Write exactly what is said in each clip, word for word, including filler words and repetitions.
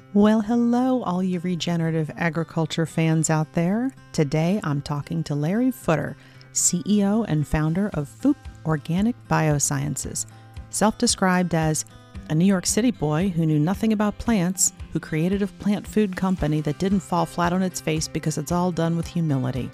Well, hello, all you regenerative agriculture fans out there. Today I'm talking to Larry Footer, C E O and founder of Foop Organic Biosciences. Self-described as a New York City boy who knew nothing about plants, who created a plant food company that didn't fall flat on its face because it's all done with humility.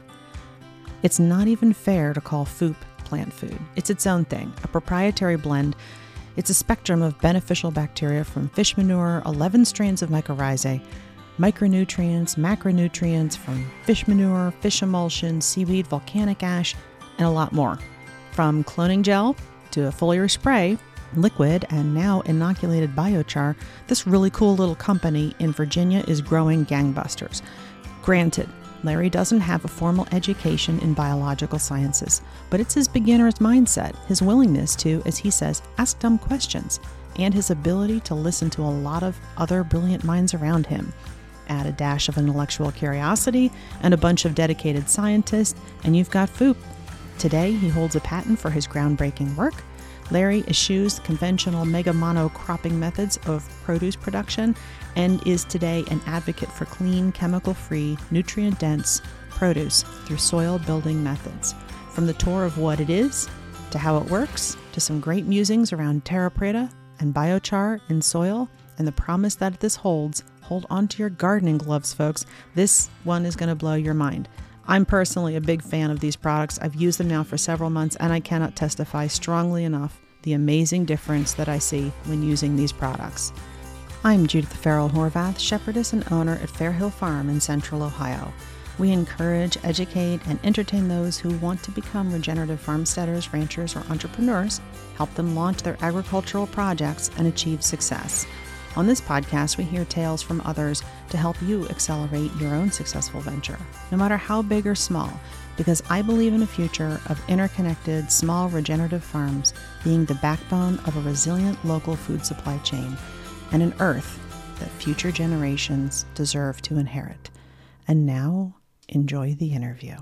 It's not even fair to call Foop plant food. It's its own thing, a proprietary blend. It's a spectrum of beneficial bacteria from fish manure, eleven strains of mycorrhizae, micronutrients, macronutrients from fish manure, fish emulsion, seaweed, volcanic ash, and a lot more. From cloning gel to a foliar spray, liquid, and now inoculated biochar, this really cool little company in Virginia is growing gangbusters. Granted, Larry doesn't have a formal education in biological sciences, but it's his beginner's mindset, his willingness to, as he says, ask dumb questions, and his ability to listen to a lot of other brilliant minds around him. Add a dash of intellectual curiosity and a bunch of dedicated scientists, and you've got Foop. Today, he holds a patent for his groundbreaking work. Larry eschews conventional mega monocropping methods of produce production and is today an advocate for clean, chemical-free, nutrient-dense produce through soil-building methods. From the tour of what it is, to how it works, to some great musings around terra preta and biochar in soil, and the promise that this holds, hold on to your gardening gloves, folks. This one is going to blow your mind. I'm personally a big fan of these products. I've used them now for several months, and I cannot testify strongly enough the amazing difference that I see when using these products. I'm Judith Farrell Horvath, shepherdess and owner at Fairhill Farm in Central Ohio. We encourage, educate, and entertain those who want to become regenerative farmsteaders, ranchers, or entrepreneurs, help them launch their agricultural projects and achieve success. On this podcast, we hear tales from others to help you accelerate your own successful venture, no matter how big or small, because I believe in a future of interconnected, small regenerative farms being the backbone of a resilient local food supply chain and an earth that future generations deserve to inherit. And now, enjoy the interview.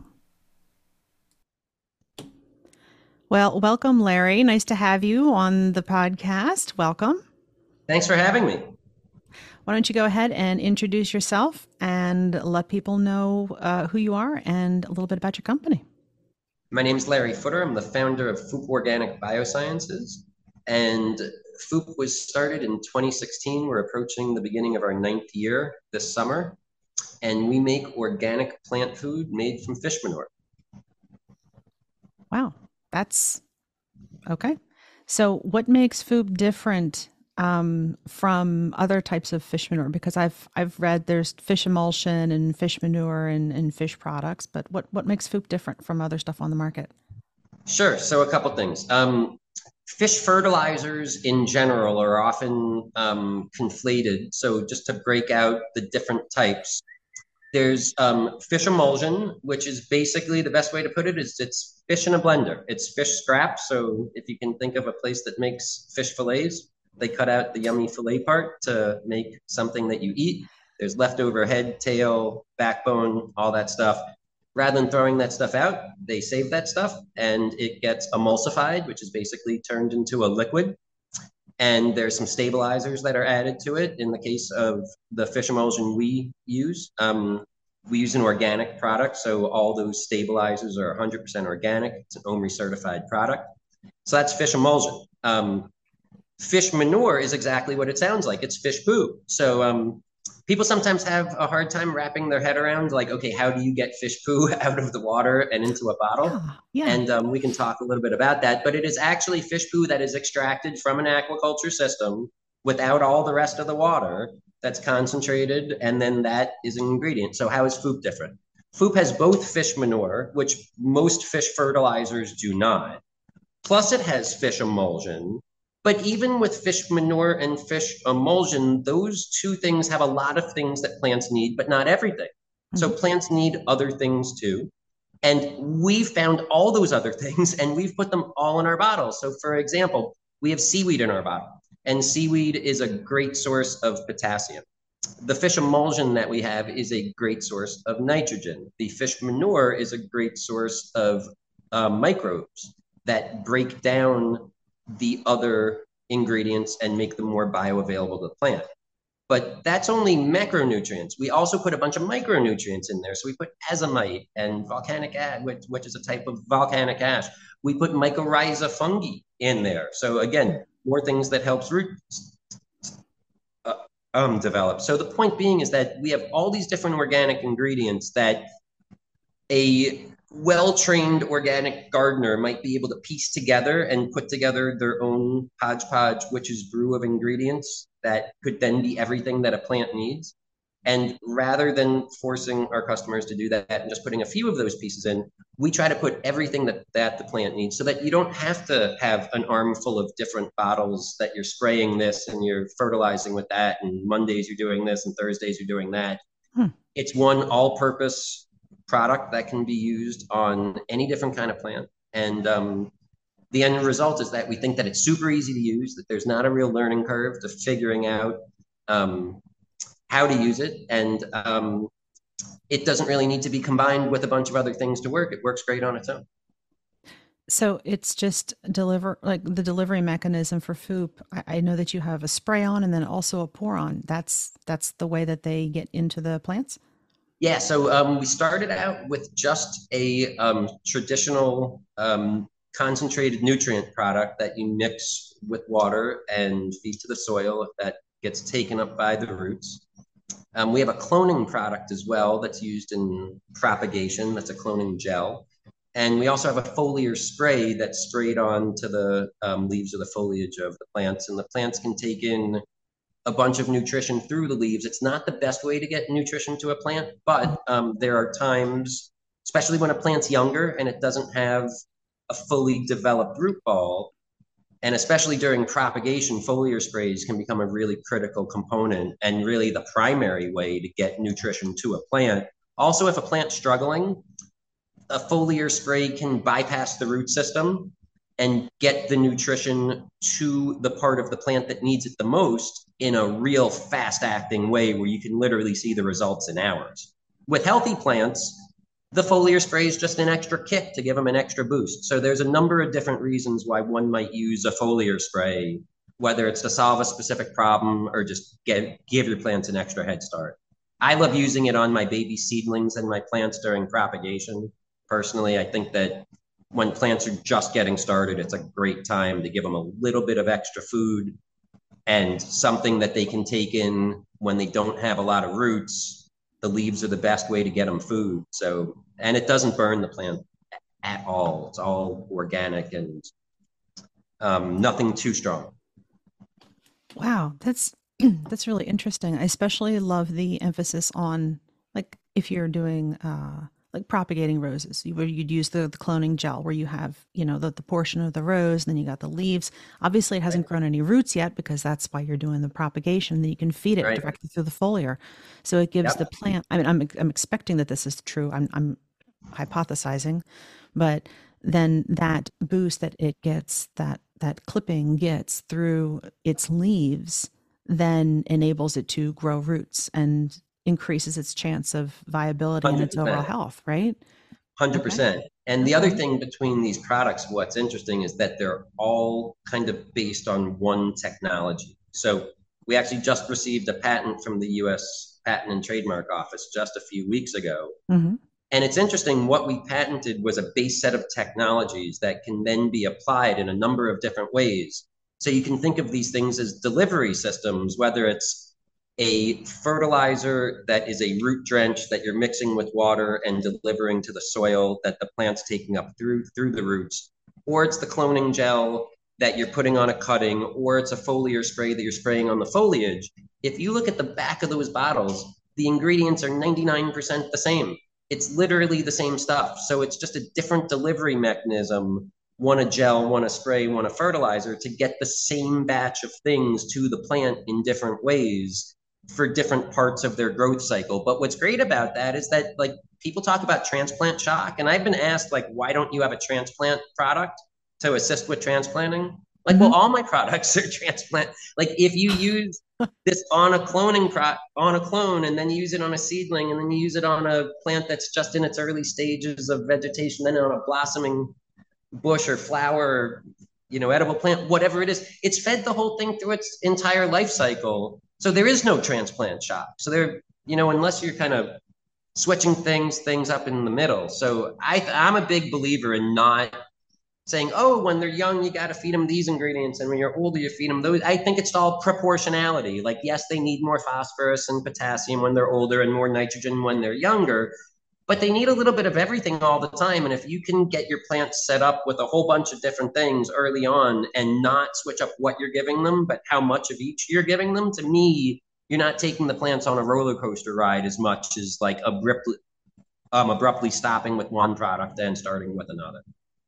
Well, welcome, Larry. Nice to have you on the podcast. Welcome. Thanks for having me. Why don't you go ahead and introduce yourself and let people know uh, who you are and a little bit about your company. My name is Larry Footer. I'm the founder of Foop Organic Biosciences. And Foop was started in twenty sixteen. We're approaching the beginning of our ninth year this summer. And we make organic plant food made from fish manure. Wow, that's okay. So what makes Foop different um, from other types of fish manure? Because I've I've read there's fish emulsion and fish manure and, and fish products, but what, what makes Foop different from other stuff on the market? Sure. So a couple things. Um, fish fertilizers in general are often um, conflated. So just to break out the different types, there's um, fish emulsion, which is basically the best way to put it is it's fish in a blender. It's fish scraps. So if you can think of a place that makes fish fillets, they cut out the yummy fillet part to make something that you eat. There's leftover head, tail, backbone, all that stuff. Rather than throwing that stuff out, they save that stuff and it gets emulsified, which is basically turned into a liquid. And there's some stabilizers that are added to it. In the case of the fish emulsion we use, um, we use an organic product. So all those stabilizers are one hundred percent organic. It's an O M R I certified product. So that's fish emulsion. Um, fish manure is exactly what it sounds like. It's fish poo. So um, people sometimes have a hard time wrapping their head around like, okay, how do you get fish poo out of the water and into a bottle? Yeah, yeah. And um, we can talk a little bit about that, but it is actually fish poo that is extracted from an aquaculture system without all the rest of the water that's concentrated, and then that is an ingredient. So how is Foop different? Foop has both fish manure, which most fish fertilizers do not, plus it has fish emulsion. But even with fish manure and fish emulsion, those two things have a lot of things that plants need, but not everything. Mm-hmm. So plants need other things too. And we found all those other things and we've put them all in our bottles. So for example, we have seaweed in our bottle, and seaweed is a great source of potassium. The fish emulsion that we have is a great source of nitrogen. The fish manure is a great source of uh, microbes that break down the other ingredients and make them more bioavailable to the plant. But that's only macronutrients. We also put a bunch of micronutrients in there. So we put azomite and volcanic ash, which, which is a type of volcanic ash. We put mycorrhiza fungi in there. So again, more things that helps roots uh, um, develop. So the point being is that we have all these different organic ingredients that a well-trained organic gardener might be able to piece together and put together their own hodgepodge, which is brew of ingredients that could then be everything that a plant needs. And rather than forcing our customers to do that and just putting a few of those pieces in, we try to put everything that, that the plant needs so that you don't have to have an armful of different bottles that you're spraying this and you're fertilizing with that. And Mondays you're doing this and Thursdays you're doing that. Hmm. It's one all-purpose product that can be used on any different kind of plant. And um, the end result is that we think that it's super easy to use, that there's not a real learning curve to figuring out um, how to use it. And um, it doesn't really need to be combined with a bunch of other things to work. It works great on its own. So it's just deliver like the delivery mechanism for Foop. I, I know that you have a spray on and then also a pour on. That's that's the way that they get into the plants. Yeah, so um, we started out with just a um, traditional um, concentrated nutrient product that you mix with water and feed to the soil that gets taken up by the roots. Um, we have a cloning product as well that's used in propagation. That's a cloning gel. And we also have a foliar spray that's sprayed on to the um, leaves or the foliage of the plants. And the plants can take in a bunch of nutrition through the leaves. It's not the best way to get nutrition to a plant, but um, there are times, especially when a plant's younger and it doesn't have a fully developed root ball, and especially during propagation, foliar sprays can become a really critical component and really the primary way to get nutrition to a plant. Also, if a plant's struggling, a foliar spray can bypass the root system and get the nutrition to the part of the plant that needs it the most in a real fast-acting way where you can literally see the results in hours. With healthy plants, the foliar spray is just an extra kick to give them an extra boost. So there's a number of different reasons why one might use a foliar spray, whether it's to solve a specific problem or just get, give your plants an extra head start. I love using it on my baby seedlings and my plants during propagation. Personally, I think that when plants are just getting started, it's a great time to give them a little bit of extra food and something that they can take in when they don't have a lot of roots. The leaves are the best way to get them food. So, and it doesn't burn the plant at all. It's all organic and um, nothing too strong. Wow, that's that's really interesting. I especially love the emphasis on like if you're doing uh, like propagating roses, you, where you'd use the, the cloning gel where you have, you know, the, the portion of the rose, and then you got the leaves. Obviously, it hasn't grown any roots yet because that's why you're doing the propagation. Then you can feed it right directly through the foliar. So it gives yep. the plant, I mean, I'm, I'm expecting that this is true. I'm, I'm hypothesizing, but then that boost that it gets, that, that clipping gets through its leaves, then enables it to grow roots and increases its chance of viability one hundred percent. And its overall health, right? one hundred percent. Okay. And the other thing between these products, what's interesting is that they're all kind of based on one technology. So we actually just received a patent from the U S Patent and Trademark Office just a few weeks ago. Mm-hmm. And it's interesting, what we patented was a base set of technologies that can then be applied in a number of different ways. So you can think of these things as delivery systems, whether it's a fertilizer that is a root drench that you're mixing with water and delivering to the soil that the plant's taking up through through the roots, or it's the cloning gel that you're putting on a cutting, or it's a foliar spray that you're spraying on the foliage. If you look at the back of those bottles, the ingredients are ninety-nine percent the same. It's literally the same stuff. So it's just a different delivery mechanism, one a gel, one a spray, one a fertilizer, to get the same batch of things to the plant in different ways for different parts of their growth cycle. But what's great about that is that, like, people talk about transplant shock, and I've been asked, like, why don't you have a transplant product to assist with transplanting? Like, mm-hmm. well, all my products are transplant. Like, if you use this on a cloning pro on a clone, and then you use it on a seedling, and then you use it on a plant that's just in its early stages of vegetation, then on a blossoming bush or flower, or, you know, edible plant, whatever it is, it's fed the whole thing through its entire life cycle. So there is no transplant shop. So there, you know, unless you're kind of switching things things up in the middle. So I I'm a big believer in not saying, oh, when they're young, you got to feed them these ingredients, and when you're older, you feed them those. I think it's all proportionality. Like, yes, they need more phosphorus and potassium when they're older and more nitrogen when they're younger, but they need a little bit of everything all the time. And if you can get your plants set up with a whole bunch of different things early on and not switch up what you're giving them, but how much of each you're giving them, to me, you're not taking the plants on a roller coaster ride as much as like abruptly, um, abruptly stopping with one product and starting with another.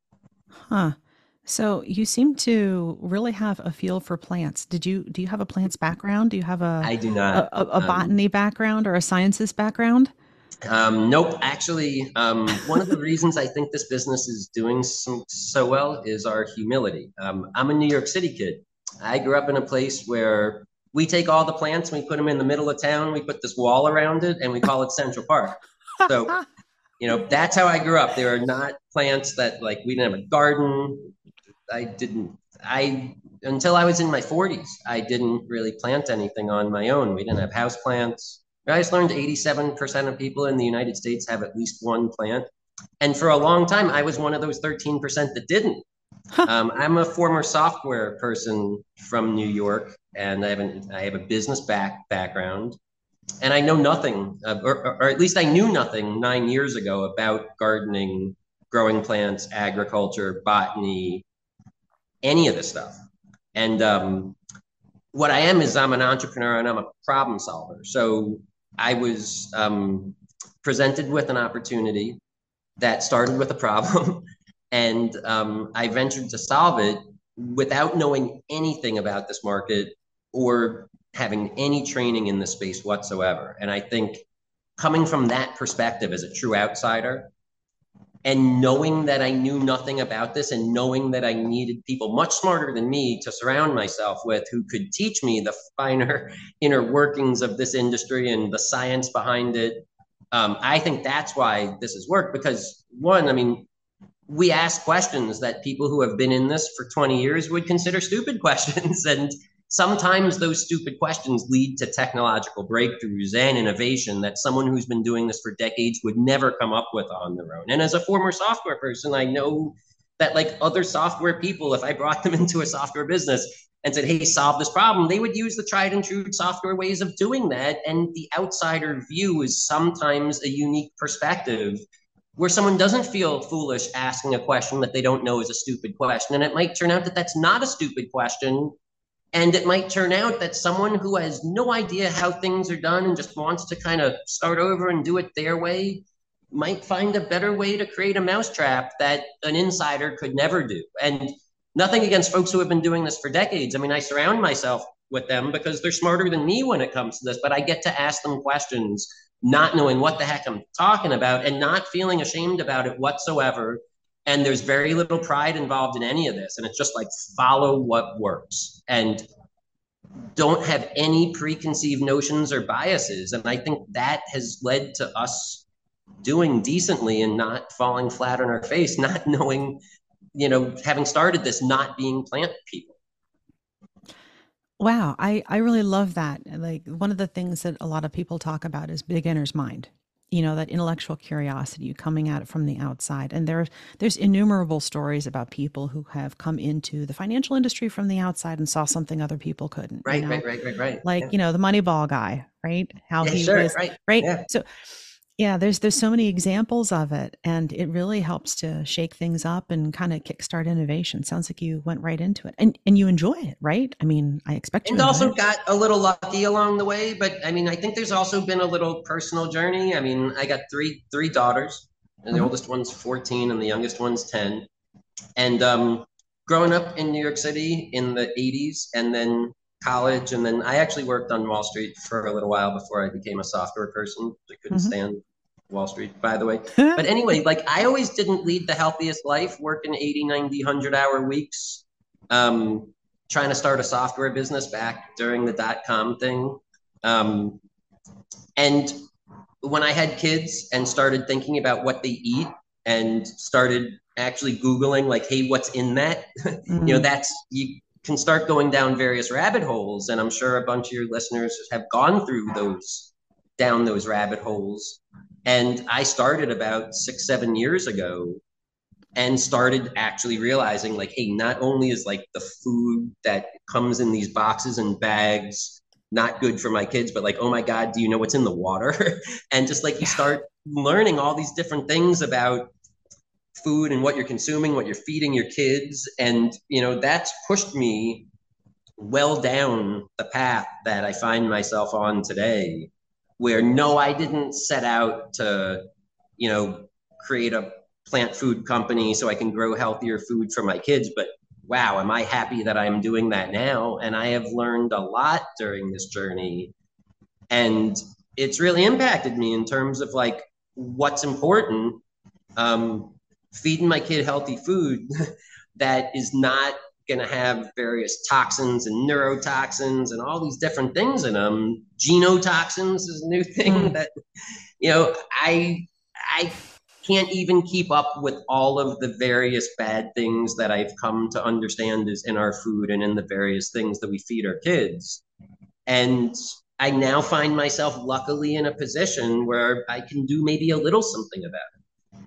Huh. So you seem to really have a feel for plants. Did you do you have a plants background? Do you have a I do a, not. a a Um, botany background or a sciences background? Um, nope. Actually, um, one of the reasons I think this business is doing so, so well is our humility. Um, I'm a New York City kid. I grew up in a place where we take all the plants, we put them in the middle of town, we put this wall around it, and we call it Central Park. So, you know, that's how I grew up. There are not plants that, like, we didn't have a garden. I didn't, I, until I was in my forties, I didn't really plant anything on my own. We didn't have house plants. I just learned eighty-seven percent of people in the United States have at least one plant. And for a long time, I was one of those thirteen percent that didn't. Huh. Um, I'm a former software person from New York, and I have, an, I have a business back background. And I know nothing, uh, or, or at least I knew nothing nine years ago about gardening, growing plants, agriculture, botany, any of this stuff. And um, what I am is I'm an entrepreneur and I'm a problem solver. So I was um, presented with an opportunity that started with a problem, and um, I ventured to solve it without knowing anything about this market or having any training in the space whatsoever. And I think coming from that perspective as a true outsider, and knowing that I knew nothing about this and knowing that I needed people much smarter than me to surround myself with who could teach me the finer inner workings of this industry and the science behind it. Um, I think that's why this has worked because, one, I mean, we ask questions that people who have been in this for twenty years would consider stupid questions. And sometimes those stupid questions lead to technological breakthroughs and innovation that someone who's been doing this for decades would never come up with on their own. And as a former software person, I know that, like other software people, if I brought them into a software business and said, hey, solve this problem, they would use the tried and true software ways of doing that. And the outsider view is sometimes a unique perspective where someone doesn't feel foolish asking a question that they don't know is a stupid question. And it might turn out that that's not a stupid question. And it might turn out that someone who has no idea how things are done and just wants to kind of start over and do it their way might find a better way to create a mousetrap that an insider could never do. And nothing against folks who have been doing this for decades. I mean, I surround myself with them because they're smarter than me when it comes to this, but I get to ask them questions not knowing what the heck I'm talking about and not feeling ashamed about it whatsoever. And there's very little pride involved in any of this. And it's just like follow what works and don't have any preconceived notions or biases. And I think that has led to us doing decently and not falling flat on our face, not knowing, you know, having started this, not being plant people. Wow, I I really love that. Like one of the things that a lot of people talk about is beginner's mind. You know, that intellectual curiosity coming at it from the outside. And there's there's innumerable stories about people who have come into the financial industry from the outside and saw something other people couldn't, you Right, know, right, right, right, right. like, Yeah, you know, the Moneyball guy, right? How yeah, he sure, was, right. right? Yeah. So yeah, there's there's so many examples of it, and it really helps to shake things up and kind of kickstart innovation. Sounds like you went right into it, and and you enjoy it, right? I mean, I expect you And enjoy also it. got a little lucky along the way, but I mean, I think there's also been a little personal journey. I mean, I got three three daughters, and the Uh-huh. oldest one's fourteen, and the youngest one's ten. And um, growing up in New York City in the eighties, and then college, and then I actually worked on Wall Street for a little while before I became a software person. I couldn't Hmm. stand Wall Street, by the way. But anyway, like I always didn't lead the healthiest life, working eighty, ninety, one hundred hour weeks, um, trying to start a software business back during the dot com thing. Um, and when I had kids and started thinking about what they eat and started actually Googling, like, hey, what's in that? You know, Mm, that's you can start going down various rabbit holes. And I'm sure a bunch of your listeners have gone through those, down those rabbit holes. And I started about six, seven years ago and started actually realizing like, hey, not only is like the food that comes in these boxes and bags not good for my kids, but like, oh my God, do you know what's in the water? And just like you start learning all these different things about food and what you're consuming, what you're feeding your kids. And, you know, that's pushed me well down the path that I find myself on today, where no, I didn't set out to, you know, create a plant food company so I can grow healthier food for my kids. But wow, am I happy that I'm doing that now? And I have learned a lot during this journey. And it's really impacted me in terms of like what's important. Um, feeding my kid healthy food that is not going to have various toxins and neurotoxins and all these different things in them. Genotoxins is a new thing mm. that, you know, I, I can't even keep up with all of the various bad things that I've come to understand is in our food and in the various things that we feed our kids. And I now find myself luckily in a position where I can do maybe a little something about it.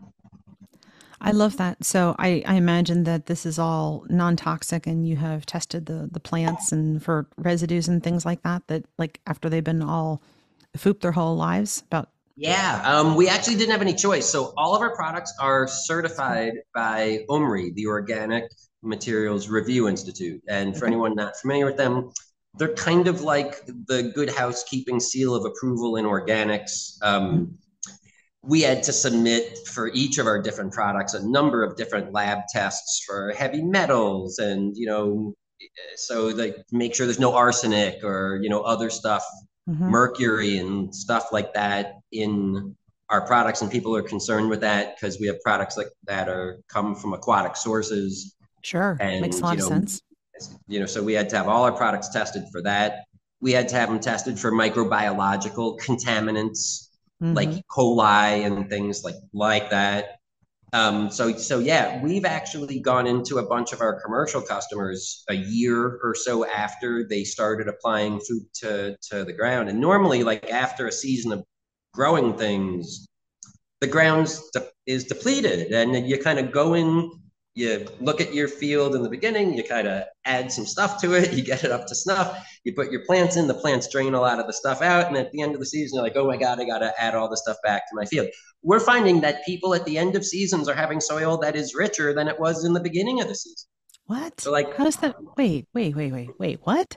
I love that. So I, I imagine that this is all non-toxic and you have tested the, the plants and for residues and things like that, that like after they've been all fooped their whole lives about. Yeah, um, we actually didn't have any choice. So all of our products are certified by O M R I, the Organic Materials Review Institute. And for okay. anyone not familiar with them, they're kind of like the Good Housekeeping seal of approval in organics. Um, mm-hmm. We had to submit for each of our different products a number of different lab tests for heavy metals and, you know, so like make sure there's no arsenic or, you know, other stuff, mm-hmm. mercury and stuff like that in our products. And people are concerned with that because we have products like that are come from aquatic sources. Sure. And, makes a lot you know, of sense. You know, so we had to have all our products tested for that. We had to have them tested for microbiological contaminants. Mm-hmm. Like E. coli and things like like that. Um, so so yeah, we've actually gone into a bunch of our commercial customers a year or so after they started applying food to to the ground. And normally, like after a season of growing things, the ground de- is depleted, and you kind of go in. You look at your field in the beginning, you kind of add some stuff to it, you get it up to snuff, you put your plants in, the plants drain a lot of the stuff out, and at the end of the season, you're like, oh my God, I got to add all the stuff back to my field. We're finding that people at the end of seasons are having soil that is richer than it was in the beginning of the season. What? So like, how's that? Wait, wait, wait, wait, wait, what?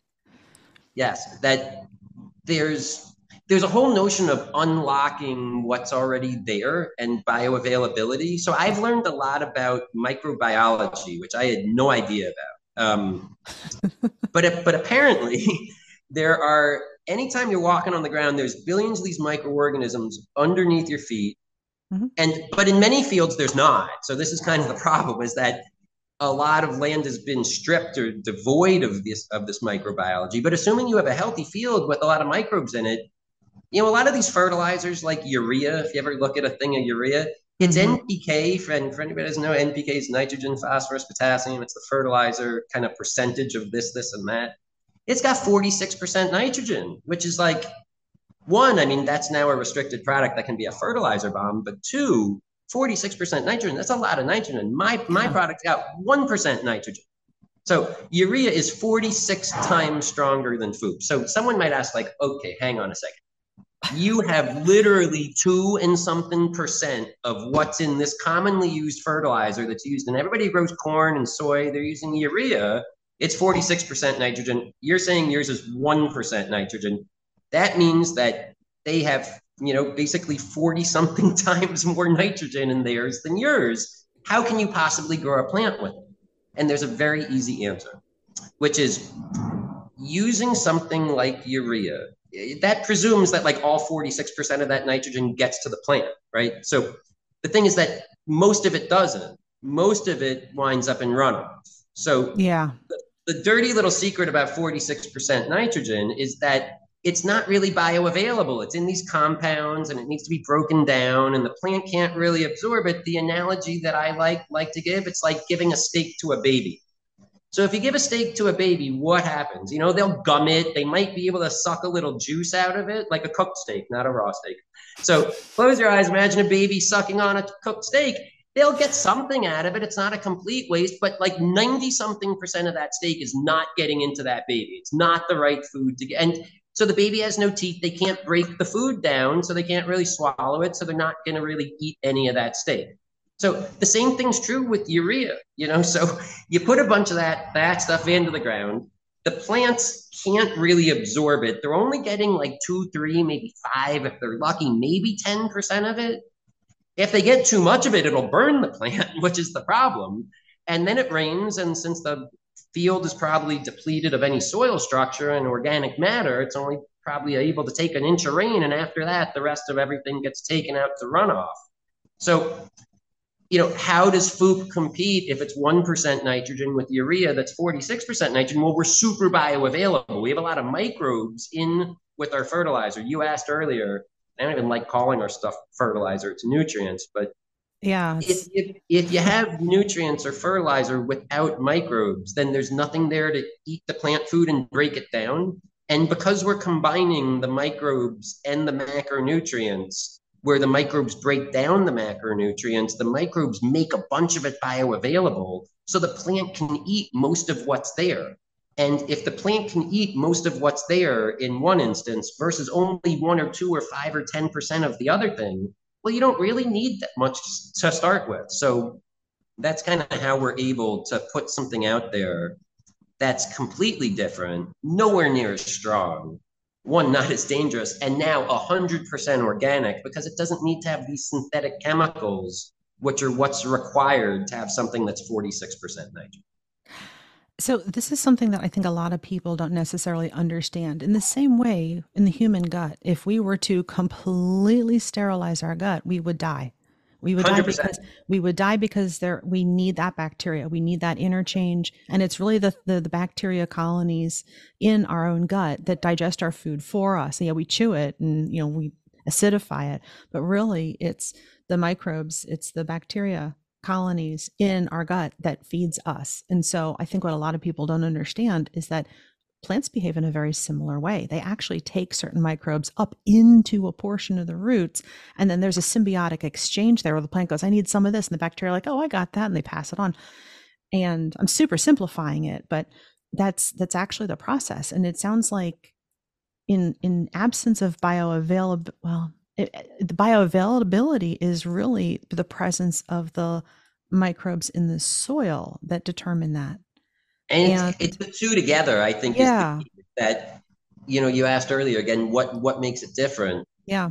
Yes, that there's there's a whole notion of unlocking what's already there and bioavailability. So I've learned a lot about microbiology, which I had no idea about. Um, but but apparently there are, anytime you're walking on the ground, there's billions of these microorganisms underneath your feet. Mm-hmm. And but in many fields, there's not. So this is kind of the problem, is that a lot of land has been stripped or devoid of this of this microbiology. But assuming you have a healthy field with a lot of microbes in it, you know, a lot of these fertilizers like urea, if you ever look at a thing of urea, it's mm-hmm. N P K. For, for anybody who doesn't know, N P K is nitrogen, phosphorus, potassium. It's the fertilizer kind of percentage of this, this, and that. It's got forty-six percent nitrogen, which is like, one, I mean, that's now a restricted product that can be a fertilizer bomb. But two, forty-six percent nitrogen, that's a lot of nitrogen. My, my product got one percent nitrogen. So urea is forty-six times stronger than F O O P. So someone might ask, like, okay, hang on a second. You have literally two and something percent of what's in this commonly used fertilizer that's used, and everybody who grows corn and soy, they're using urea. It's forty-six percent nitrogen. You're saying yours is one percent nitrogen. That means that they have, you know, basically forty something times more nitrogen in theirs than yours. How can you possibly grow a plant with it? And there's a very easy answer, which is using something like urea. That presumes that like all forty-six percent of that nitrogen gets to the plant, right? So the thing is that most of it doesn't. Most of it winds up in runoff. So yeah, the, the dirty little secret about forty-six percent nitrogen is that it's not really bioavailable. It's in these compounds and it needs to be broken down and the plant can't really absorb it. The analogy that I like like to give, it's like giving a steak to a baby. So if you give a steak to a baby, what happens? You know, they'll gum it. They might be able to suck a little juice out of it, like a cooked steak, not a raw steak. So close your eyes. Imagine a baby sucking on a cooked steak. They'll get something out of it. It's not a complete waste, but like ninety something percent of that steak is not getting into that baby. It's not the right food to get. And so the baby has no teeth. They can't break the food down, so they can't really swallow it. So they're not going to really eat any of that steak. So the same thing's true with urea, you know. So you put a bunch of that that stuff into the ground. The plants can't really absorb it. They're only getting like two, three, maybe five, if they're lucky, maybe ten percent of it. If they get too much of it, it'll burn the plant, which is the problem. And then it rains, and since the field is probably depleted of any soil structure and organic matter, it's only probably able to take an inch of rain, and after that, the rest of everything gets taken out to runoff. So you know, how does FOUP compete if it's one percent nitrogen with urea that's forty-six percent nitrogen? Well, we're super bioavailable. We have a lot of microbes in with our fertilizer. You asked earlier, I don't even like calling our stuff fertilizer, it's nutrients, but yeah, if, if, if you have nutrients or fertilizer without microbes, then there's nothing there to eat the plant food and break it down. And because we're combining the microbes and the macronutrients, where the microbes break down the macronutrients, the microbes make a bunch of it bioavailable so the plant can eat most of what's there. And if the plant can eat most of what's there in one instance versus only one or two or five or ten percent of the other thing, well, you don't really need that much to start with. So that's kind of how we're able to put something out there that's completely different, nowhere near as strong, one, not as dangerous, and now one hundred percent organic because it doesn't need to have these synthetic chemicals, which are what's required to have something that's forty-six percent nitrogen. So this is something that I think a lot of people don't necessarily understand. In the same way, in the human gut, if we were to completely sterilize our gut, we would die. We would die one hundred percent. because we would die because there we need that bacteria. We need that interchange. And it's really the, the the bacteria colonies in our own gut that digest our food for us. And yeah, we chew it and you know we acidify it, but really it's the microbes, it's the bacteria colonies in our gut that feeds us. And so I think what a lot of people don't understand is that plants behave in a very similar way. They actually take certain microbes up into a portion of the roots, and then there's a symbiotic exchange there where the plant goes, I need some of this, and the bacteria are like, oh, I got that, and they pass it on. And I'm super simplifying it, but that's that's actually the process. And it sounds like in in absence of bioavailability, well, it, the bioavailability is really the presence of the microbes in the soil that determine that. And And it's, it's the two together, I think, is the yeah, key. That, you know, you asked earlier again, what what makes it different? yeah.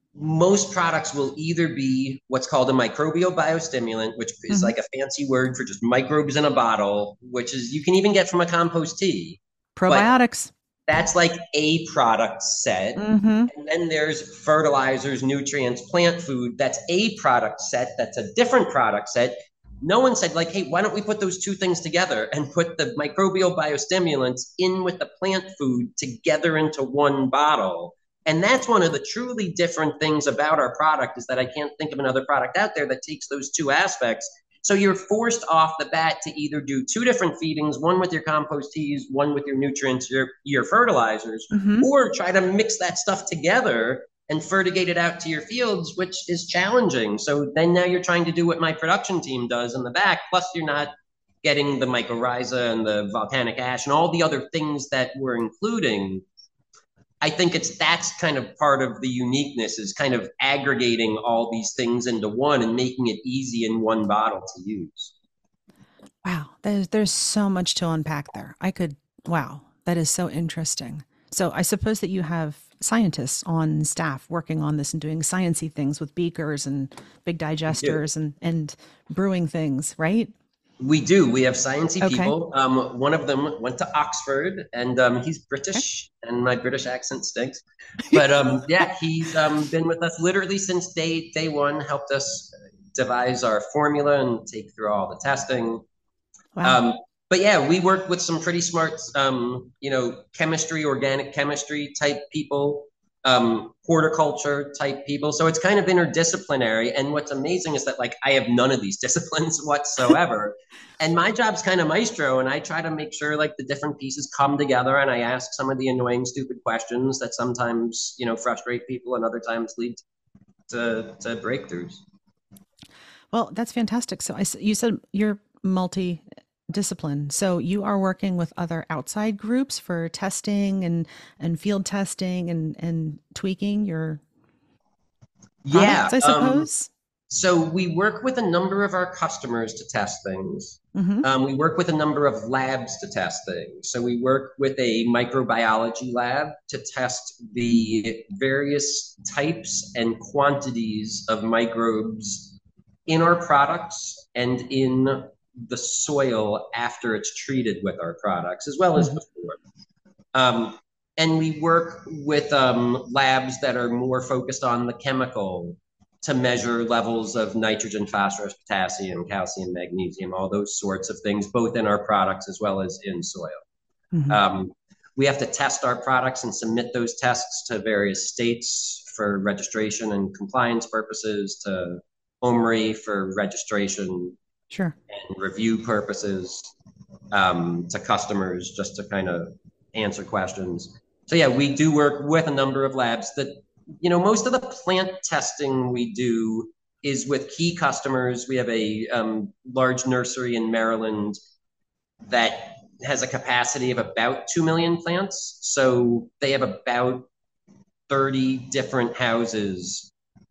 Most products will either be what's called a microbial biostimulant, which is Hmm. like a fancy word for just microbes in a bottle, which is you can even get from a compost tea. But Probiotics. that's like a product set. Hmm. And then there's fertilizers, nutrients, plant food. That's a product set. That's a different product set. No one said, like, hey, why don't we put those two things together and put the microbial biostimulants in with the plant food together into one bottle? And that's one of the truly different things about our product is that I can't think of another product out there that takes those two aspects. So you're forced off the bat to either do two different feedings, one with your compost teas, one with your nutrients, your, your fertilizers, Hmm. or try to mix that stuff together and fertigate it out to your fields, which is challenging. So then now you're trying to do what my production team does in the back, plus you're not getting the mycorrhiza and the volcanic ash and all the other things that we're including. I think it's that's kind of part of the uniqueness is kind of aggregating all these things into one and making it easy in one bottle to use. Wow, there's there's so much to unpack there. I could, wow, that is so interesting. So I suppose that you have scientists on staff working on this and doing sciencey things with beakers and big We do. digesters and and brewing things, right? We do. We have sciencey Okay. people. Um, one of them went to Oxford, and um, he's Okay. British, and my British accent stinks. But um, yeah, he's um, been with us literally since day day one. Helped us devise our formula and take through all the testing. Wow. Um, but yeah, we work with some pretty smart, um, you know, chemistry, organic chemistry type people. um, horticulture type people. So it's kind of interdisciplinary. And what's amazing is that like I have none of these disciplines whatsoever. And my job's kind of maestro, and I try to make sure like the different pieces come together, and I ask some of the annoying, stupid questions that sometimes, you know, frustrate people and other times lead to, to breakthroughs. Well, that's fantastic. So I, s- you said you're multi-discipline. So you are working with other outside groups for testing and and field testing and and tweaking your Yeah. products, I Um, suppose. So we work with a number of our customers to test things. Mm-hmm. Um, we work with a number of labs to test things. So we work with a microbiology lab to test the various types and quantities of microbes in our products and in the soil after it's treated with our products, as well as Mm-hmm. before. Um, and we work with um, labs that are more focused on the chemical to measure levels of nitrogen, phosphorus, potassium, calcium, magnesium, all those sorts of things, both in our products as well as in soil. Mm-hmm. Um, we have to test our products and submit those tests to various states for registration and compliance purposes, to O M R I for registration Sure. and review purposes, um, to customers just to kind of answer questions. So yeah, we do work with a number of labs that, you know, most of the plant testing we do is with key customers. We have a um, large nursery in Maryland that has a capacity of about two million plants. So they have about thirty different houses.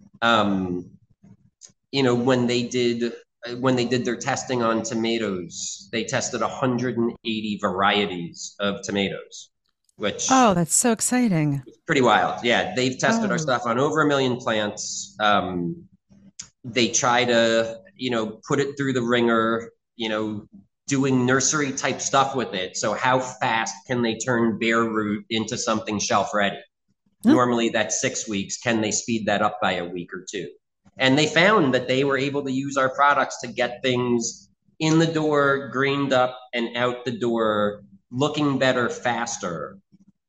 Um, you know, when they did when they did their testing on tomatoes, they tested one hundred eighty varieties of tomatoes, which Oh, that's so exciting. is pretty wild. Yeah, they've tested our Oh, stuff on over a million plants. Um, they try to, you know, put it through the ringer, you know, doing nursery type stuff with it. So how fast can they turn bare root into something shelf ready? huh? Normally that's six weeks. Can they speed that up by a week or two? And they found that they were able to use our products to get things in the door, greened up, and out the door, looking better faster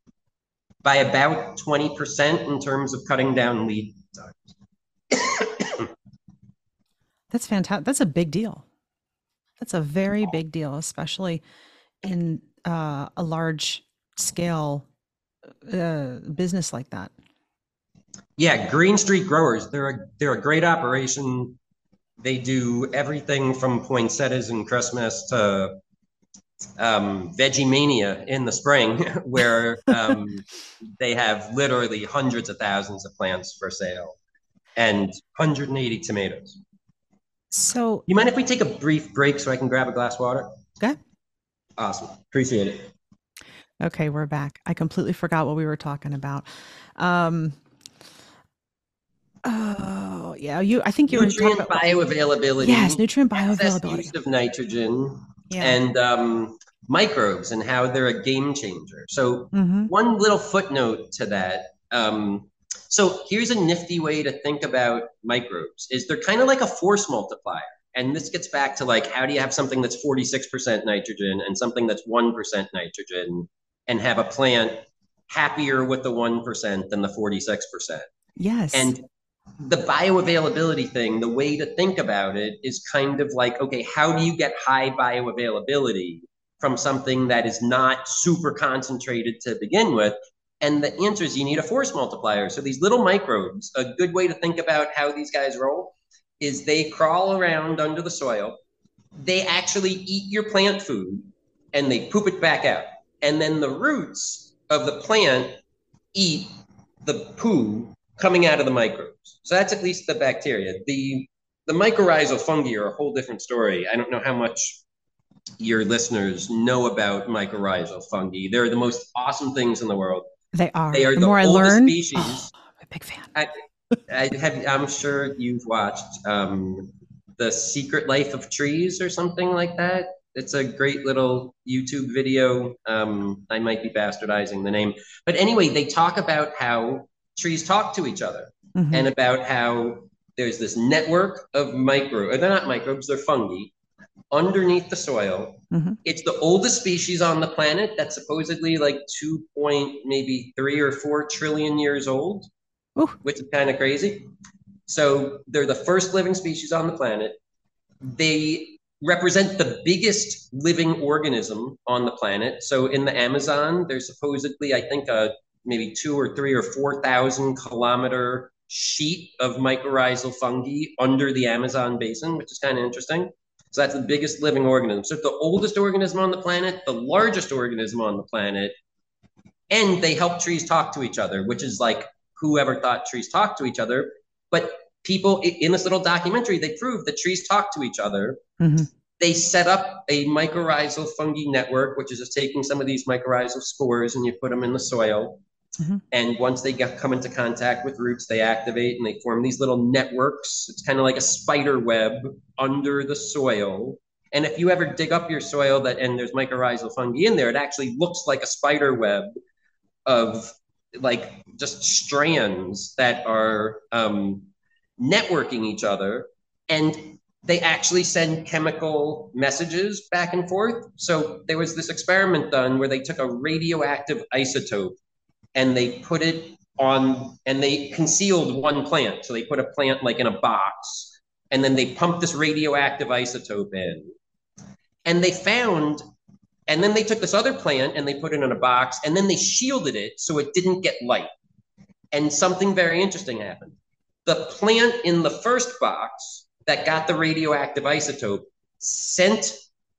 by about twenty percent in terms of cutting down lead time. That's fantastic. That's a big deal. That's a very big deal, especially in uh, a large scale uh, business like that. Yeah, Green Street Growers, they're a, they're a great operation. They do everything from poinsettias in Christmas to um, Veggie Mania in the spring, where um, they have literally hundreds of thousands of plants for sale and one hundred eighty tomatoes. So, You mind if we take a brief break so I can grab a glass of water? okay. Awesome. Appreciate it. Okay, we're back. I completely forgot what we were talking about. Um, oh, yeah, you. I think you were talking Nutrient about bioavailability, yes, nutrient excess bioavailability. use of nitrogen, Yeah. and um, microbes and how they're a game changer. So, Mm-hmm. one little footnote to that. Um, so, here's a nifty way to think about microbes: is they're kind of like a force multiplier. And this gets back to like, how do you have something that's forty-six percent nitrogen and something that's one percent nitrogen, and have a plant happier with the one percent than the forty-six percent? Yes. And the bioavailability thing, the way to think about it is kind of like, okay, how do you get high bioavailability from something that is not super concentrated to begin with? And the answer is you need a force multiplier. So these little microbes, a good way to think about how these guys roll is they crawl around under the soil. They actually eat your plant food and they poop it back out. And then the roots of the plant eat the poo coming out of the microbes. So that's at least the bacteria. The the mycorrhizal fungi are a whole different story. I don't know how much your listeners know about mycorrhizal fungi. They're the most awesome things in the world. They They are. are The the more I oldest learn, oh, species. I'm a big fan. I, I have. I'm sure you've watched um, the Secret Life of Trees or something like that. It's a great little YouTube video. Um, I might be bastardizing the name, but anyway, they talk about how trees talk to each other Hmm. and about how there's this network of micro, or they're not microbes, they're fungi underneath the soil. Mm-hmm. It's the oldest species on the planet that's supposedly like two point maybe three or four trillion years old, Ooh. which is kind of crazy. So they're the first living species on the planet. They represent the biggest living organism on the planet. So in the Amazon, there's supposedly, I think, a maybe two or three or four thousand kilometer sheet of mycorrhizal fungi under the Amazon basin, which is kind of interesting. So that's the biggest living organism. So it's the oldest organism on the planet, the largest organism on the planet, and they help trees talk to each other, which is like whoever thought trees talk to each other. But people in this little documentary, they prove that trees talk to each other. Mm-hmm. They set up a mycorrhizal fungi network, which is just taking some of these mycorrhizal spores and you put them in the soil. Mm-hmm. And once they get, come into contact with roots, they activate and they form these little networks. It's kind of like a spider web under the soil. And if you ever dig up your soil that and there's mycorrhizal fungi in there, it actually looks like a spider web of like just strands that are um, networking each other. And they actually send chemical messages back and forth. So there was this experiment done where they took a radioactive isotope and they put it on, and they concealed one plant. So they put a plant like in a box, and then they pumped this radioactive isotope in. And they found, and then they took this other plant and they put it in a box, and then they shielded it so it didn't get light. And something very interesting happened. The plant in the first box that got the radioactive isotope sent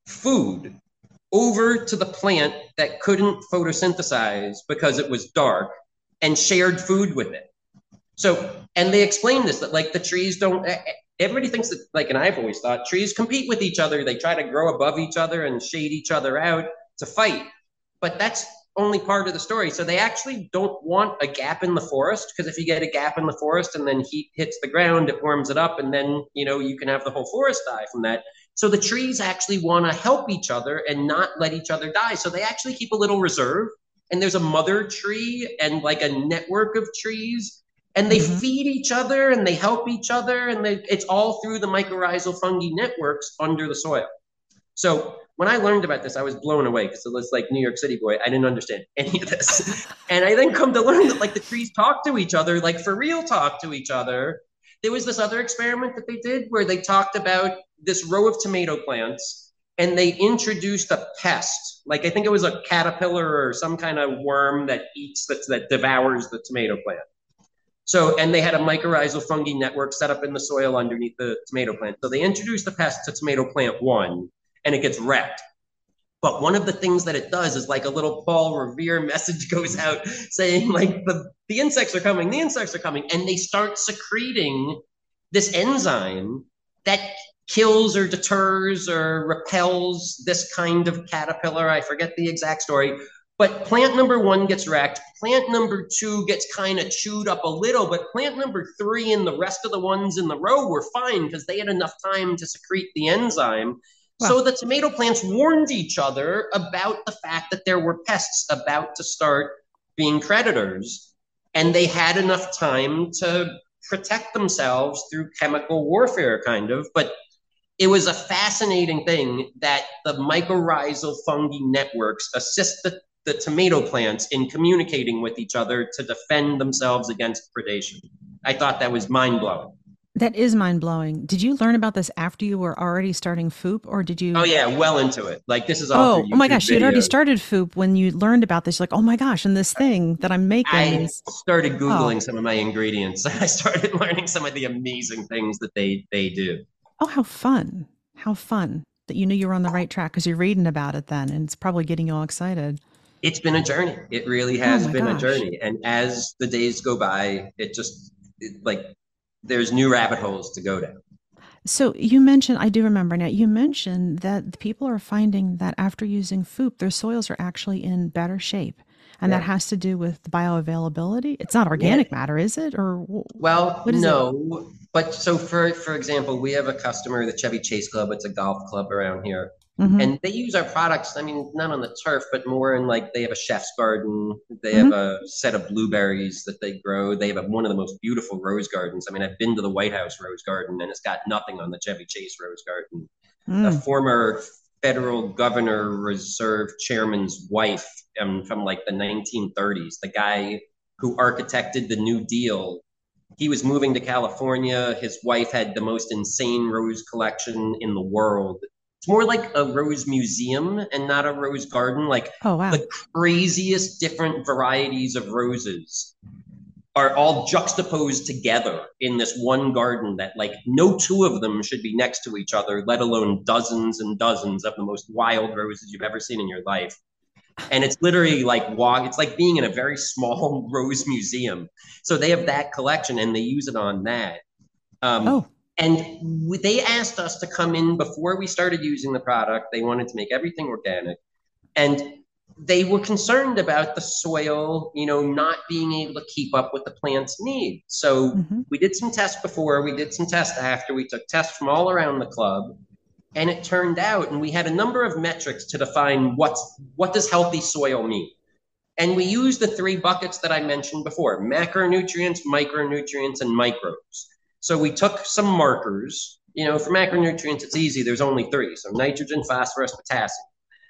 food over to the plant that couldn't photosynthesize because it was dark and shared food with it. So, and they explained this, that like the trees don't, everybody thinks that, like, and I've always thought trees compete with each other. They try to grow above each other and shade each other out to fight. But that's only part of the story. So they actually don't want a gap in the forest, because if you get a gap in the forest and then heat hits the ground, it warms it up, and then, you know, you can have the whole forest die from that. So the trees actually want to help each other and not let each other die. So they actually keep a little reserve, and there's a mother tree and like a network of trees, and they mm-hmm. feed each other and they help each other, and they, it's all through the mycorrhizal fungi networks under the soil. So when I learned about this, I was blown away, because it was like New York City boy. I didn't understand any of this. And I then come to learn that like the trees talk to each other, like for real talk to each other. There was this other experiment that they did where they talked about this row of tomato plants, and they introduced a pest. Like I think it was a caterpillar or some kind of worm that eats, that, that devours the tomato plant. So, and they had a mycorrhizal fungi network set up in the soil underneath the tomato plant. So they introduced the pest to tomato plant one, and it gets wrecked. But one of the things that it does is like a little Paul Revere message goes out saying like the, the insects are coming, the insects are coming. And they start secreting this enzyme that kills or deters or repels this kind of caterpillar. I forget the exact story. But plant number one gets wrecked. Plant number two gets kind of chewed up a little, but plant number three and the rest of the ones in the row were fine because they had enough time to secrete the enzyme. Wow. So the tomato plants warned each other about the fact that there were pests about to start being predators, and they had enough time to protect themselves through chemical warfare, kind of. But it was a fascinating thing that the mycorrhizal fungi networks assist the, the tomato plants in communicating with each other to defend themselves against predation. I thought that was mind-blowing. That is mind-blowing. Did you learn about this after you were already starting Foop, or did you? Oh, yeah, well into it. Like, this is all Oh, oh my gosh, you had already started Foop when you learned about this. You're like, oh my gosh, and this thing that I'm making I is... started Googling oh. some of my ingredients. I started learning some of the amazing things that they, they do. Oh, how fun. How fun that you knew you were on the right track because you're reading about it then, and it's probably getting you all excited. It's been a journey. It really has oh been gosh. a journey. And as the days go by, it just, it, like... there's new rabbit holes to go down. So you mentioned, I do remember now, you mentioned that people are finding that after using Foop, their soils are actually in better shape. And yeah. that has to do with the bioavailability. It's not organic yeah. matter, is it? Or well, what is no. It? But so for, for example, we have a customer, the Chevy Chase Club. It's a golf club around here. Mm-hmm. And they use our products, I mean, not on the turf, but more in like, they have a chef's garden. They mm-hmm. have a set of blueberries that they grow. They have a, one of the most beautiful rose gardens. I mean, I've been to the White House rose garden and it's got nothing on the Chevy Chase rose garden. a Mm. former Federal Governor Reserve Chairman's wife um, from like the nineteen thirties, the guy who architected the New Deal. He was moving to California. His wife had the most insane rose collection in the world. It's more like a rose museum and not a rose garden. Like Oh, wow. the craziest different varieties of roses are all juxtaposed together in this one garden that like no two of them should be next to each other, let alone dozens and dozens of the most wild roses you've ever seen in your life. And it's literally like walk it's like being in a very small rose museum. So they have that collection and they use it on that. um, Oh, and we, they asked us to come in before we started using the product. They wanted to make everything organic, and they were concerned about the soil, you know, not being able to keep up with the plant's needs. So hmm. we did some tests before, we did some tests after, we took tests from all around the club, and it turned out, and we had a number of metrics to define what's what does healthy soil mean. And we used the three buckets that I mentioned before: macronutrients, micronutrients, and microbes. So we took some markers. You know, for macronutrients, it's easy. There's only three. So nitrogen, phosphorus, potassium.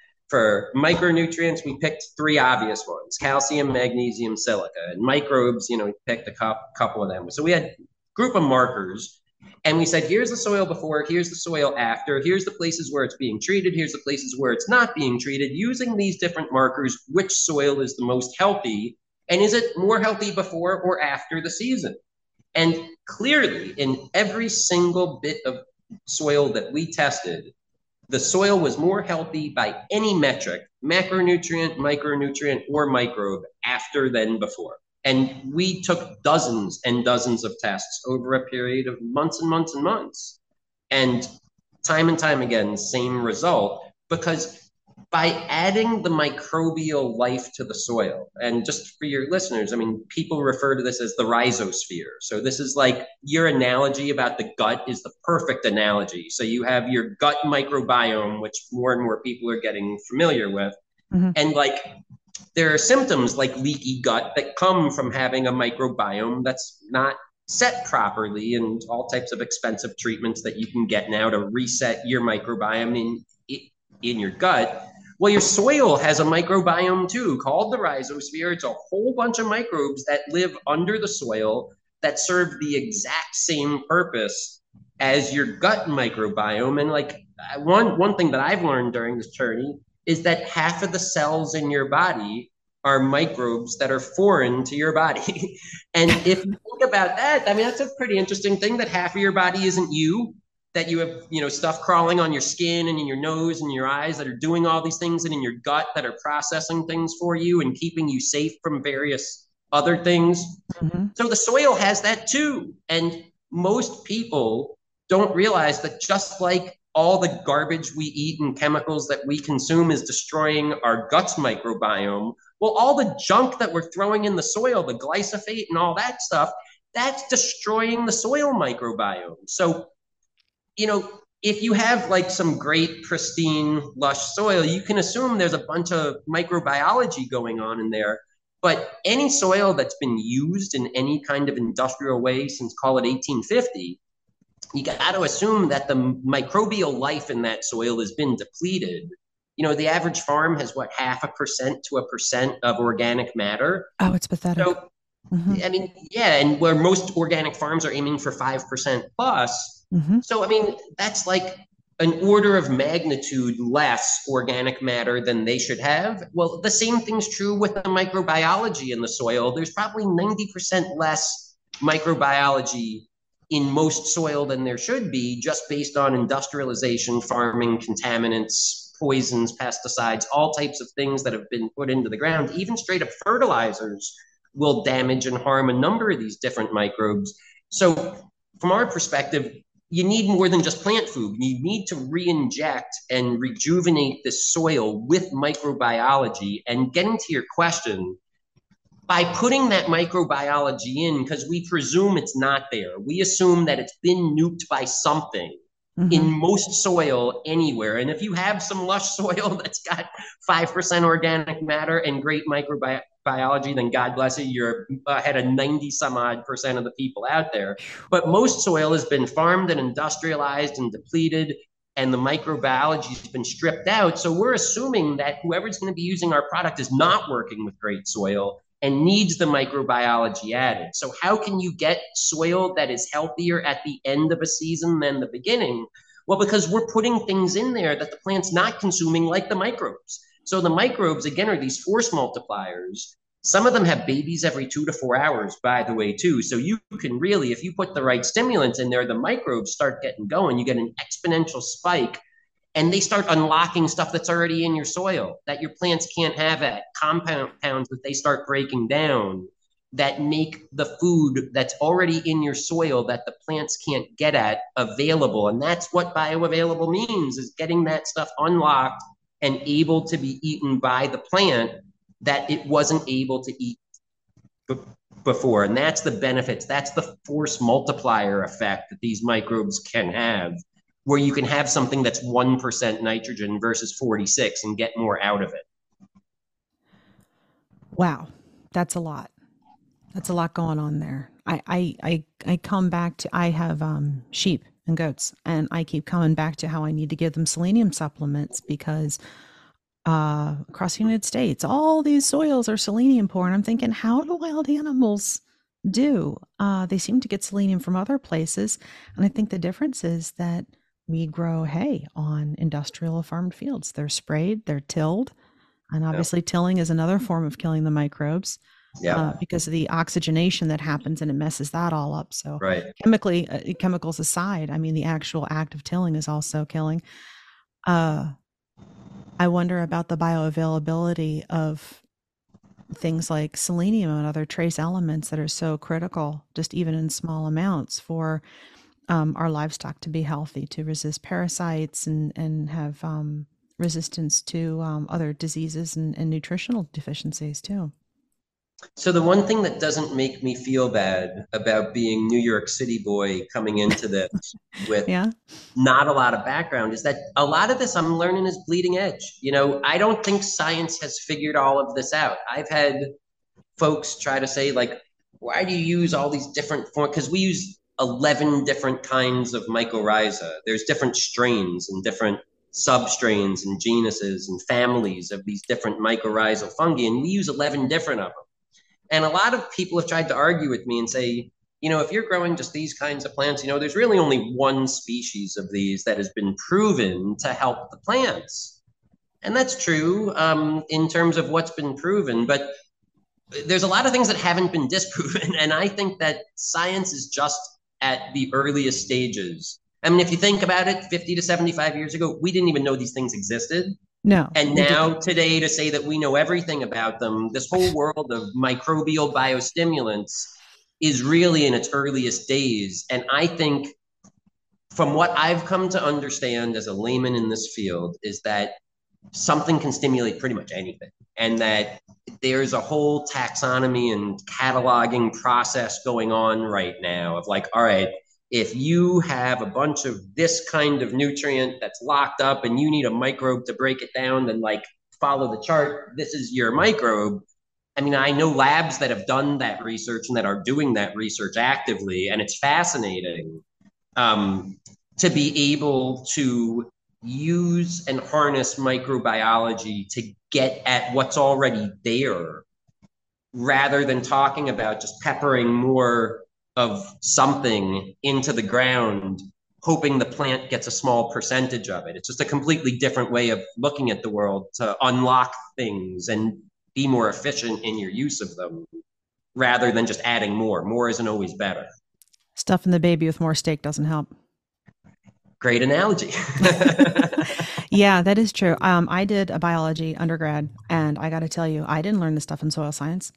For micronutrients, we picked three obvious ones: calcium, magnesium, silica. And microbes, you know, we picked a couple of them. So we had a group of markers, and we said, here's the soil before, here's the soil after, here's the places where it's being treated, here's the places where it's not being treated. Using these different markers, which soil is the most healthy, and is it more healthy before or after the season? And clearly, in every single bit of soil that we tested, the soil was more healthy by any metric, macronutrient, micronutrient, or microbe, after than before. And we took dozens and dozens of tests over a period of months and months and months. And time and time again, same result, because by adding the microbial life to the soil, and just for your listeners, I mean, people refer to this as the rhizosphere. So this is like your analogy about the gut is the perfect analogy. So you have your gut microbiome, which more and more people are getting familiar with. Hmm. And like there are symptoms like leaky gut that come from having a microbiome that's not set properly, and all types of expensive treatments that you can get now to reset your microbiome in in your gut. Well, your soil has a microbiome too, called the rhizosphere. It's a whole bunch of microbes that live under the soil that serve the exact same purpose as your gut microbiome. And like one one thing that I've learned during this journey is that half of the cells in your body are microbes that are foreign to your body. And if you think about that, I mean, that's a pretty interesting thing, that half of your body isn't you, that you have, you know, stuff crawling on your skin and in your nose and your eyes that are doing all these things, and in your gut that are processing things for you and keeping you safe from various other things. Hmm. So the soil has that too. And most people don't realize that just like all the garbage we eat and chemicals that we consume is destroying our gut's microbiome, well, all the junk that we're throwing in the soil, the glyphosate and all that stuff, that's destroying the soil microbiome. So, you know, if you have like some great, pristine, lush soil, you can assume there's a bunch of microbiology going on in there. But any soil that's been used in any kind of industrial way since, call it eighteen fifty, you got to assume that the microbial life in that soil has been depleted. You know, the average farm has what, half a percent to a percent of organic matter. Oh, it's pathetic. So, Hmm. I mean, yeah, and where most organic farms are aiming for five percent plus. Hmm. So, I mean, that's like an order of magnitude less organic matter than they should have. Well, the same thing's true with the microbiology in the soil. There's probably ninety percent less microbiology in most soil than there should be, just based on industrialization, farming, contaminants, poisons, pesticides, all types of things that have been put into the ground. Even straight up fertilizers will damage and harm a number of these different microbes. So from our perspective, you need more than just plant food. You need to re-inject and rejuvenate the soil with microbiology. And getting to your question, by putting that microbiology in, because we presume it's not there, we assume that it's been nuked by something Hmm. in most soil anywhere. And if you have some lush soil that's got five percent organic matter and great microbiology, then God bless you, you're ahead of ninety some odd percent of the people out there. But most soil has been farmed and industrialized and depleted. and the microbiology has been stripped out. So we're assuming that whoever's going to be using our product is not working with great soil and needs the microbiology added. So how can you get soil that is healthier at the end of a season than the beginning? Well, because we're putting things in there that the plant's not consuming, like the microbes. So the microbes, again, are these force multipliers. Some of them have babies every two to four hours, by the way, too. So you can really, if you put the right stimulants in there, the microbes start getting going. You get an exponential spike, and they start unlocking stuff that's already in your soil that your plants can't have at compounds that they start breaking down that make the food that's already in your soil that the plants can't get at available. And that's what bioavailable means, is getting that stuff unlocked and able to be eaten by the plant that it wasn't able to eat b- before. And that's the benefits. That's the force multiplier effect that these microbes can have, where you can have something that's one percent nitrogen versus forty-six and get more out of it. Wow. That's a lot. That's a lot going on there. I, I, I, I come back to, I have um, sheep and goats, and I keep coming back to how I need to give them selenium supplements because uh, across the United States, all these soils are selenium poor. And I'm thinking, how do wild animals do? Uh, they seem to get selenium from other places. And I think the difference is that we grow hay on industrial farmed fields. They're sprayed, they're tilled. And obviously, yeah. tilling is another form of killing the microbes. Yeah, uh, because of the oxygenation that happens, and it messes that all up. So, right. chemically, uh, chemicals aside, I mean, the actual act of tilling is also killing. Uh, I wonder about the bioavailability of things like selenium and other trace elements that are so critical, just even in small amounts, for um, our livestock to be healthy, to resist parasites and and have um, resistance to um, other diseases and, and nutritional deficiencies too. So the one thing that doesn't make me feel bad about being New York City boy coming into this with yeah. not a lot of background is that a lot of this I'm learning is bleeding edge. You know, I don't think science has figured all of this out. I've had folks try to say, like, why do you use all these different forms? Because we use eleven different kinds of mycorrhiza. There's different strains and different substrains and genuses and families of these different mycorrhizal fungi, and we use eleven different of them. And a lot of people have tried to argue with me and say, you know, if you're growing just these kinds of plants, you know, there's really only one species of these that has been proven to help the plants. And that's true um, in terms of what's been proven, but there's a lot of things that haven't been disproven. And I think that science is just at the earliest stages. I mean, if you think about it, fifty to seventy-five years ago, we didn't even know these things existed. No. And now today, to say that we know everything about them, this whole world of microbial biostimulants is really in its earliest days. And I think from what I've come to understand as a layman in this field is that something can stimulate pretty much anything. And that there's a whole taxonomy and cataloging process going on right now of like, all right, if you have a bunch of this kind of nutrient that's locked up and you need a microbe to break it down, then like follow the chart, this is your microbe. I mean, I know labs that have done that research and that are doing that research actively, and it's fascinating um, to be able to use and harness microbiology to get at what's already there, rather than talking about just peppering more of something into the ground, hoping the plant gets a small percentage of it. It's just a completely different way of looking at the world to unlock things and be more efficient in your use of them, rather than just adding more. More isn't always better. Stuffing the baby with more steak doesn't help. Great analogy. Yeah, that is true. Um, I did a biology undergrad, and I got to tell you, I didn't learn this stuff in soil science.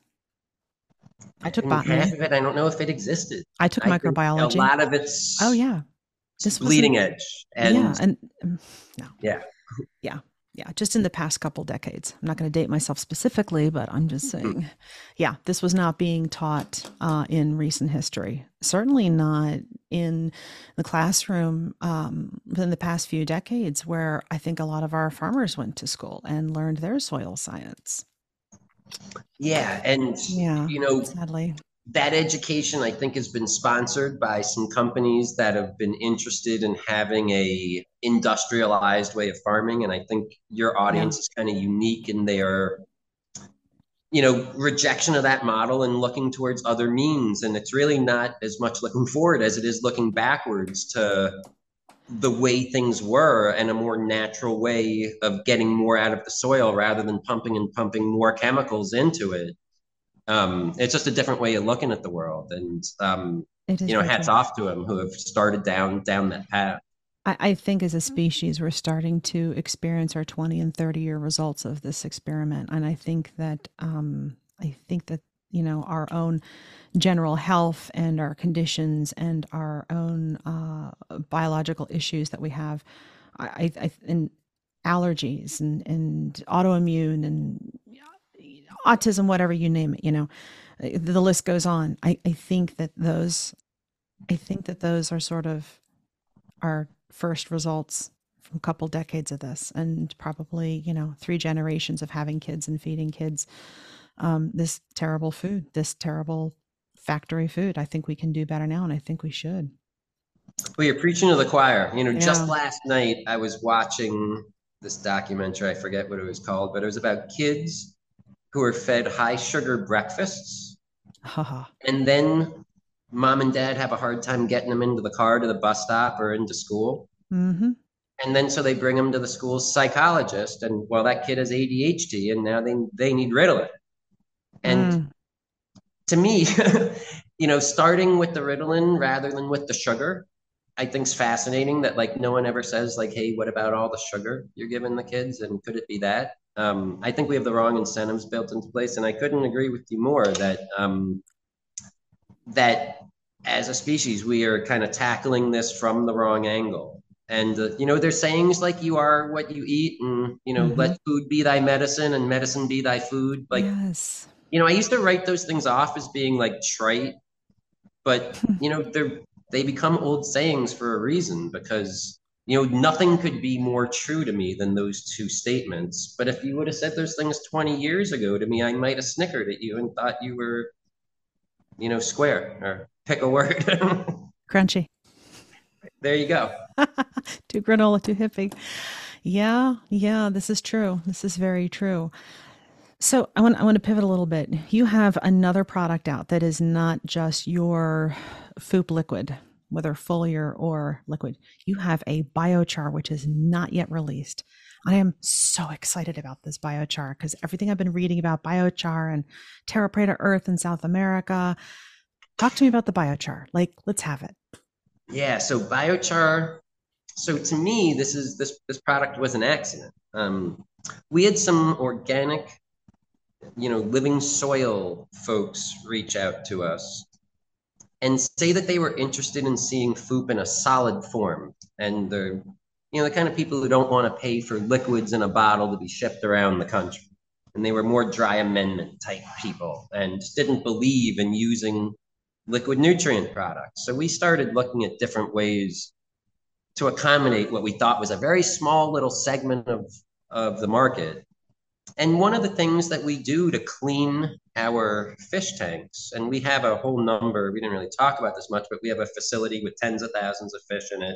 I took botany. Half of it, I don't know if it existed. I took I microbiology. A lot of it's oh yeah, this bleeding edge. And yeah, and um, no, yeah, yeah, yeah. Just in the past couple decades. I'm not going to date myself specifically, but I'm just saying, mm-hmm. yeah, this was not being taught uh, in recent history. Certainly not in the classroom um, within the past few decades, where I think a lot of our farmers went to school and learned their soil science. Yeah, and yeah, you know, sadly, that education, I think, has been sponsored by some companies that have been interested in having a industrialized way of farming. And I think your Yeah, audience is kind of unique in their, you know, rejection of that model and looking towards other means. And it's really not as much looking forward as it is looking backwards to the way things were and a more natural way of getting more out of the soil rather than pumping and pumping more chemicals into it. Um, it's just a different way of looking at the world. And, um, it is you know, very hats true. off to them who have started down down that path. I, I think as a species, we're starting to experience our twenty and thirty year results of this experiment. And I think that, um, I think that, you know, our own general health and our conditions and our own uh, biological issues that we have, I, I, and allergies and, and autoimmune and autism, whatever you name it, you know, the list goes on. I, I think that those, I think that those are sort of our first results from a couple decades of this, and probably, you know, three generations of having kids and feeding kids um, this terrible food, this terrible factory food. I think we can do better now, and I think we should. Well, you're preaching to the choir. You know, just Yeah. last night I was watching this documentary. I forget what it was called, but it was about kids who are fed high sugar breakfasts. Haha. And then mom and dad have a hard time getting them into the car to the bus stop or into school. Mm-hmm. And then so they bring them to the school psychologist, and well, that kid has A D H D, and now they they need Ritalin. And Mm. to me, you know, starting with the Ritalin rather than with the sugar, I think is fascinating. That like no one ever says like, hey, what about all the sugar you're giving the kids, and could it be that? Um, I think we have the wrong incentives built into place, and I couldn't agree with you more that um, that as a species we are kind of tackling this from the wrong angle. And uh, you know, there's sayings like "you are what you eat," and you know, Mm-hmm. "let food be thy medicine and medicine be thy food." Like, Yes. you know, I used to write those things off as being like trite, but you know, they're they become old sayings for a reason because you know nothing could be more true to me than those two statements. But if you would have said those things twenty years ago to me, I might have snickered at you and thought you were, you know, square or pick a word. Crunchy. There you go. Too granola, too hippie. Yeah, yeah, this is true. This is very true. So I want I want to pivot a little bit. You have another product out that is not just your Foop liquid, whether foliar or liquid. You have a biochar which is not yet released. I am so excited about this biochar because everything I've been reading about biochar and Terra Preta Earth in South America. Talk to me about the biochar. Like, let's have it. Yeah. So biochar. So to me, this is this this product was an accident. Um, we had some organic, you know, living soil folks reach out to us and say that they were interested in seeing Foop in a solid form. And they're, you know, the kind of people who don't want to pay for liquids in a bottle to be shipped around the country. And they were more dry amendment type people and didn't believe in using liquid nutrient products. So we started looking at different ways to accommodate what we thought was a very small little segment of, of the market. And one of the things that we do to clean our fish tanks, and we have a whole number, we didn't really talk about this much, but we have a facility with tens of thousands of fish in it.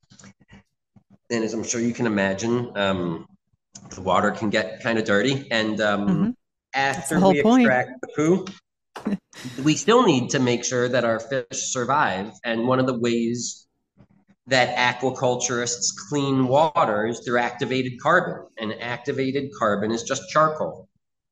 And as I'm sure you can imagine, um, the water can get kind of dirty. And Mm-hmm. um, That's the after whole we point. extract the poo, we still need to make sure that our fish survive. And one of the ways that aquaculturists clean water is through activated carbon. And activated carbon is just charcoal.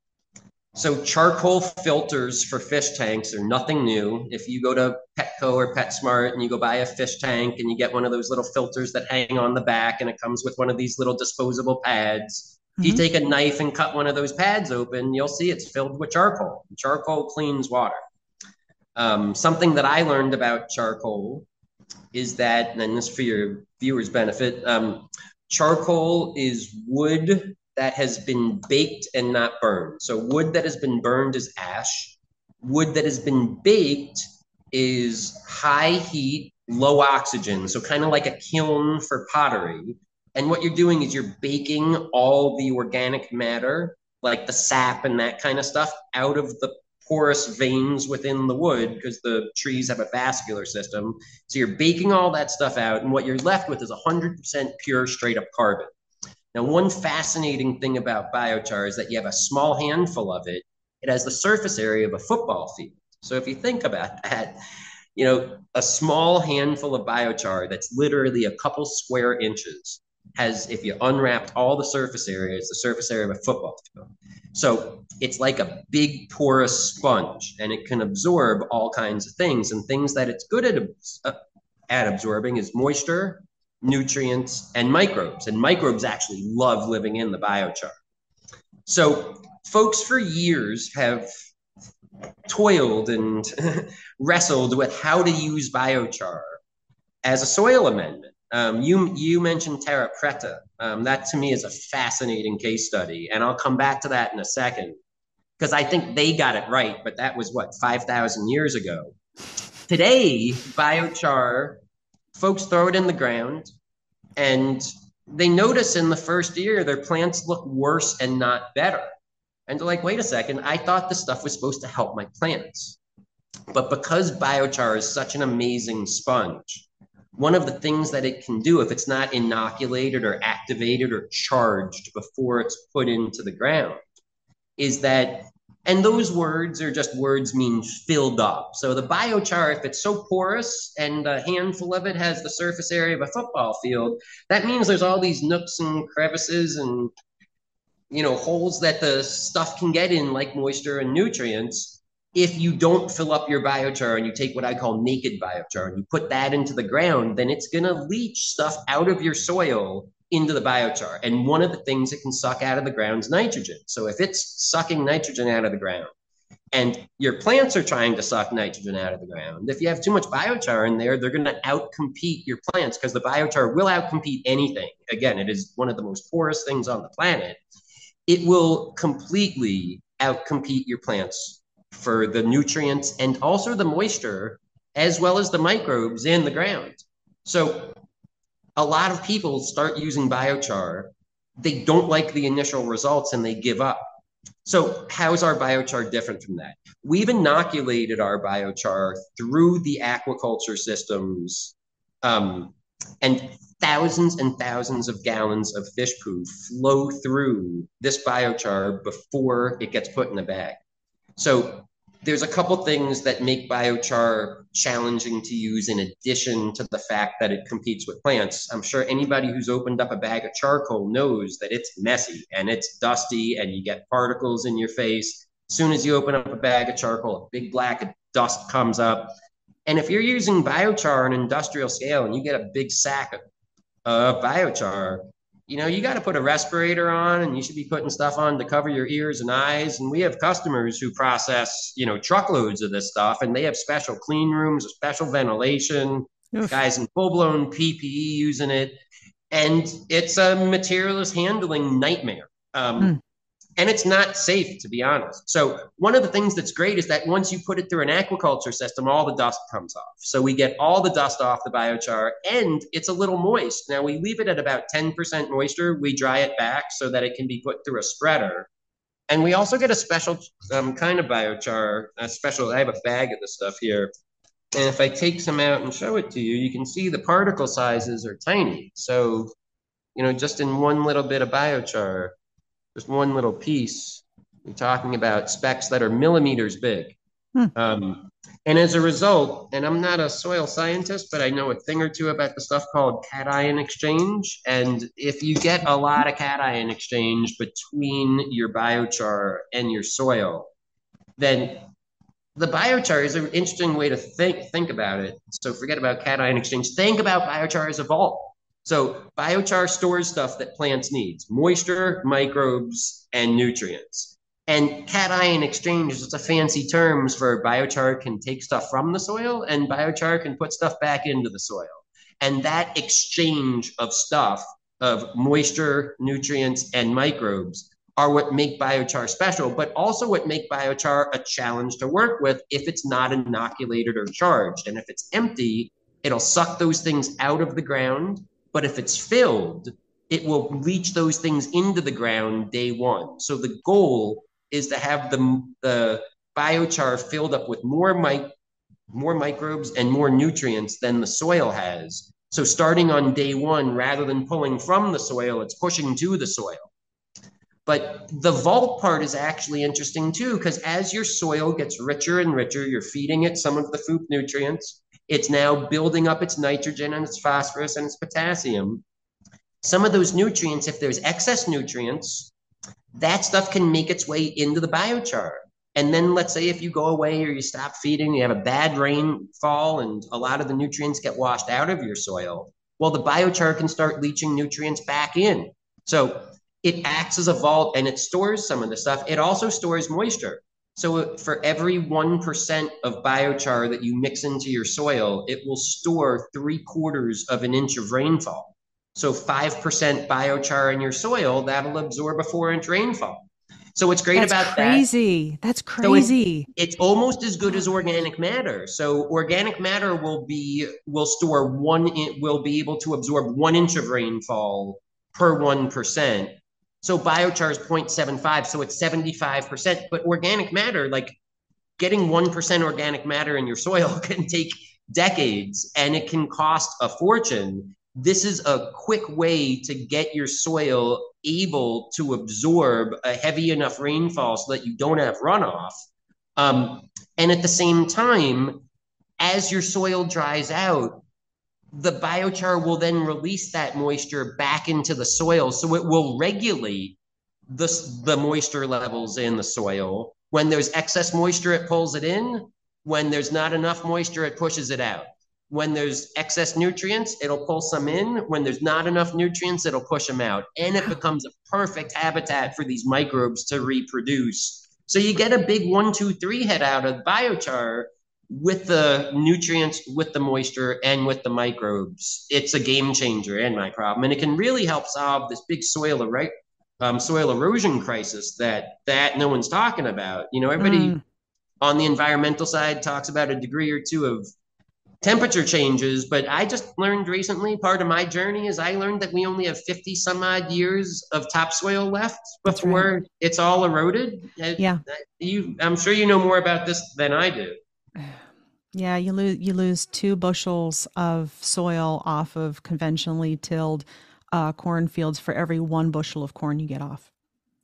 So charcoal filters for fish tanks are nothing new. If you go to Petco or PetSmart and you go buy a fish tank and you get one of those little filters that hang on the back and it comes with one of these little disposable pads, if you Mm-hmm. take a knife and cut one of those pads open, you'll see it's filled with charcoal. Charcoal cleans water. Um, something that I learned about charcoal is that, and this for your viewers' benefit, um, charcoal is wood that has been baked and not burned. So wood that has been burned is ash. Wood that has been baked is high heat, low oxygen. So kind of like a kiln for pottery. And what you're doing is you're baking all the organic matter, like the sap and that kind of stuff, out of the porous veins within the wood because the trees have a vascular system. So you're baking all that stuff out, and what you're left with is one hundred percent pure straight up carbon. Now, one fascinating thing about biochar is that you have a small handful of it. It has the surface area of a football field. So if you think about that, you know, a small handful of biochar that's literally a couple square inches has, if you unwrapped all the surface area, it's the surface area of a football field. So it's like a big porous sponge, and it can absorb all kinds of things. And things that it's good at, uh, at absorbing is moisture, nutrients, and microbes. And microbes actually love living in the biochar. So folks for years have toiled and wrestled with how to use biochar as a soil amendment. Um, you, you mentioned terra preta. Um, that to me is a fascinating case study. And I'll come back to that in a second, because I think they got it right, but that was what, five thousand years ago. Today, biochar, folks throw it in the ground and they notice in the first year their plants look worse and not better. And they're like, wait a second, I thought this stuff was supposed to help my plants. But because biochar is such an amazing sponge, one of the things that it can do if it's not inoculated or activated or charged before it's put into the ground is that, and those words are just words mean filled up. So the biochar, if it's so porous and a handful of it has the surface area of a football field, that means there's all these nooks and crevices and, you know, holes that the stuff can get in, like moisture and nutrients. If you don't fill up your biochar and you take what I call naked biochar and you put that into the ground, then it's going to leach stuff out of your soil into the biochar. And one of the things it can suck out of the ground is nitrogen. So if it's sucking nitrogen out of the ground and your plants are trying to suck nitrogen out of the ground, if you have too much biochar in there, they're going to outcompete your plants, because the biochar will outcompete anything. Again, it is one of the most porous things on the planet. It will completely outcompete your plants for the nutrients and also the moisture, as well as the microbes in the ground. So a lot of people start using biochar. They don't like the initial results and they give up. So how is our biochar different from that? We've inoculated our biochar through the aquaculture systems, um, and thousands and thousands of gallons of fish poo flow through this biochar before it gets put in a bag. So there's a couple things that make biochar challenging to use in addition to the fact that it competes with plants. I'm sure anybody who's opened up a bag of charcoal knows that it's messy and it's dusty and you get particles in your face. As soon as you open up a bag of charcoal, a big black dust comes up. And if you're using biochar on an industrial scale and you get a big sack of uh, biochar, you know, you got to put a respirator on and you should be putting stuff on to cover your ears and eyes. And we have customers who process, you know, truckloads of this stuff, and they have special clean rooms, special ventilation, Oof. Guys in full-blown P P E using it. And it's a materials handling nightmare. Um, hmm. And it's not safe, to be honest. So one of the things that's great is that once you put it through an aquaculture system, all the dust comes off. So we get all the dust off the biochar, and it's a little moist. Now we leave it at about ten percent moisture. We dry it back so that it can be put through a spreader. And we also get a special um, kind of biochar, a special, I have a bag of this stuff here. And if I take some out and show it to you, you can see the particle sizes are tiny. So, you know, just in one little bit of biochar, just one little piece, we're talking about specks that are millimeters big. Hmm. Um, and as a result, and I'm not a soil scientist, but I know a thing or two about the stuff called cation exchange. And if you get a lot of cation exchange between your biochar and your soil, then the biochar is an interesting way to think, think about it. So forget about cation exchange. Think about biochar as a vault. So biochar stores stuff that plants need: moisture, microbes, and nutrients. And cation exchange is just a fancy terms for biochar can take stuff from the soil and biochar can put stuff back into the soil. And that exchange of stuff, of moisture, nutrients, and microbes are what make biochar special, but also what make biochar a challenge to work with if it's not inoculated or charged. And if it's empty, it'll suck those things out of the ground. But if it's filled, it will leach those things into the ground day one. So the goal is to have the, the biochar filled up with more mic more microbes and more nutrients than the soil has. So starting on day one, rather than pulling from the soil, it's pushing to the soil. But the vault part is actually interesting too, because as your soil gets richer and richer, you're feeding it some of the food nutrients. It's now building up its nitrogen and its phosphorus and its potassium. Some of those nutrients, if there's excess nutrients, that stuff can make its way into the biochar. And then let's say if you go away or you stop feeding, you have a bad rainfall and a lot of the nutrients get washed out of your soil. Well, the biochar can start leaching nutrients back in. So it acts as a vault and it stores some of the stuff. It also stores moisture. So for every one percent of biochar that you mix into your soil, it will store three quarters of an inch of rainfall. So five percent biochar in your soil, that'll absorb a four inch rainfall. So what's great That's about crazy. that? That's crazy. So it's, it's almost as good as organic matter. So organic matter will be, will store one, will be able to absorb one inch of rainfall per one percent. So biochar is zero point seven five, so it's seventy-five percent. But organic matter, like getting one percent organic matter in your soil can take decades and it can cost a fortune. This is a quick way to get your soil able to absorb a heavy enough rainfall so that you don't have runoff. Um, and at the same time, as your soil dries out, the biochar will then release that moisture back into the soil. So it will regulate the, the moisture levels in the soil. When there's excess moisture, it pulls it in. When there's not enough moisture, it pushes it out. When there's excess nutrients, it'll pull some in. When there's not enough nutrients, it'll push them out. And it becomes a perfect habitat for these microbes to reproduce. So you get a big one, two, three head out of biochar with the nutrients, with the moisture, and with the microbes. It's a game changer in my problem. And it can really help solve this big soil, er- um, soil erosion crisis that, that no one's talking about. You know, everybody mm. on the environmental side talks about a degree or two of temperature changes, but I just learned recently, part of my journey is I learned that we only have fifty some odd years of topsoil left before right. it's all eroded. Yeah. You, I'm sure you know more about this than I do. Yeah, you lose you lose two bushels of soil off of conventionally tilled uh, cornfields for every one bushel of corn you get off.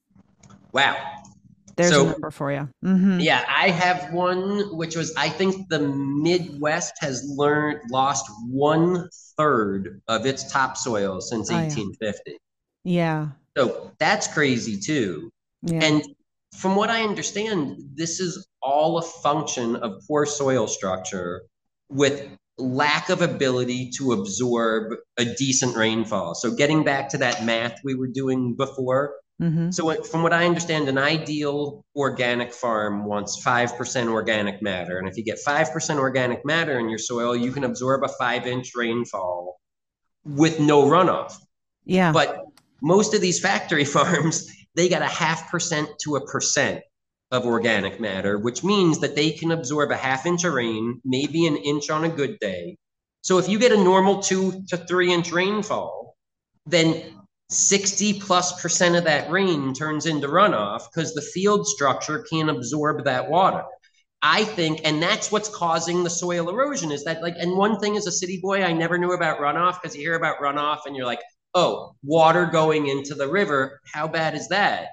Wow. There's so, a number for you. Mm-hmm. Yeah, I have one, which was, I think the Midwest has learned, lost one third of its topsoil since oh, eighteen fifty. Yeah. So that's crazy too. Yeah. And from what I understand, this is all a function of poor soil structure with lack of ability to absorb a decent rainfall. So getting back to that math we were doing before, mm-hmm. so from what I understand, an ideal organic farm wants five percent organic matter. And if you get five percent organic matter in your soil, you can absorb a five inch rainfall with no runoff. Yeah. But most of these factory farms, they got a half percent to a percent of organic matter, which means that they can absorb a half inch of rain, maybe an inch on a good day. So if you get a normal two to three inch rainfall, then sixty plus percent of that rain turns into runoff because the field structure can't absorb that water. I think, and that's what's causing the soil erosion is that like, and one thing as a city boy, I never knew about runoff because you hear about runoff and you're like, oh, water going into the river. How bad is that?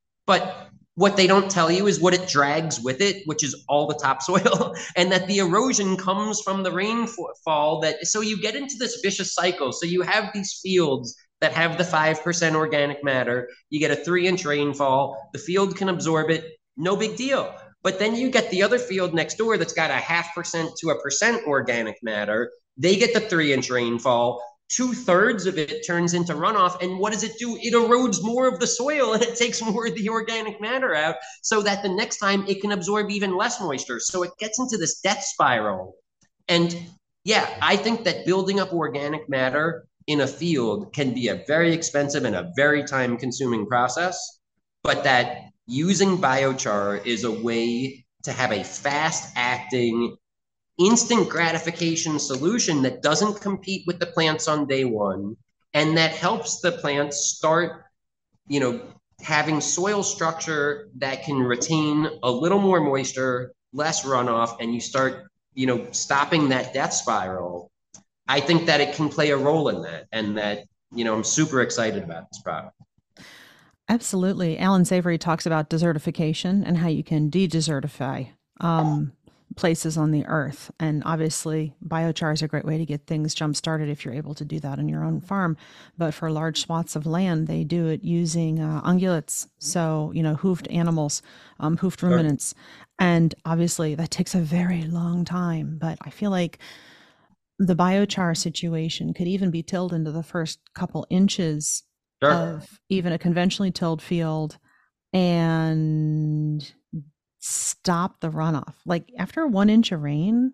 But what they don't tell you is what it drags with it, which is all the topsoil, and that the erosion comes from the rainfall that, so you get into this vicious cycle. So you have these fields that have the five percent organic matter, you get a three inch rainfall, the field can absorb it, no big deal. But then you get the other field next door that's got a half percent to a percent organic matter, they get the three inch rainfall, two thirds of it turns into runoff. And what does it do? It erodes more of the soil and it takes more of the organic matter out so that the next time it can absorb even less moisture. So it gets into this death spiral. And yeah, I think that building up organic matter in a field can be a very expensive and a very time consuming process, but that using biochar is a way to have a fast acting, instant gratification solution that doesn't compete with the plants on day one and that helps the plants start, you know, having soil structure that can retain a little more moisture, less runoff, and you start, you know, stopping that death spiral, I think that it can play a role in that, and that, you know, I'm super excited about this product. Absolutely. Alan Savory talks about desertification and how you can de-desertify um, places on the earth. And obviously, biochar is a great way to get things jump started if you're able to do that on your own farm. But for large swaths of land, they do it using uh, ungulates, so, you know, hoofed animals, um, hoofed Sure. ruminants. And obviously, that takes a very long time. But I feel like the biochar situation could even be tilled into the first couple inches Sure. of even a conventionally tilled field and stop the runoff. Like after one inch of rain,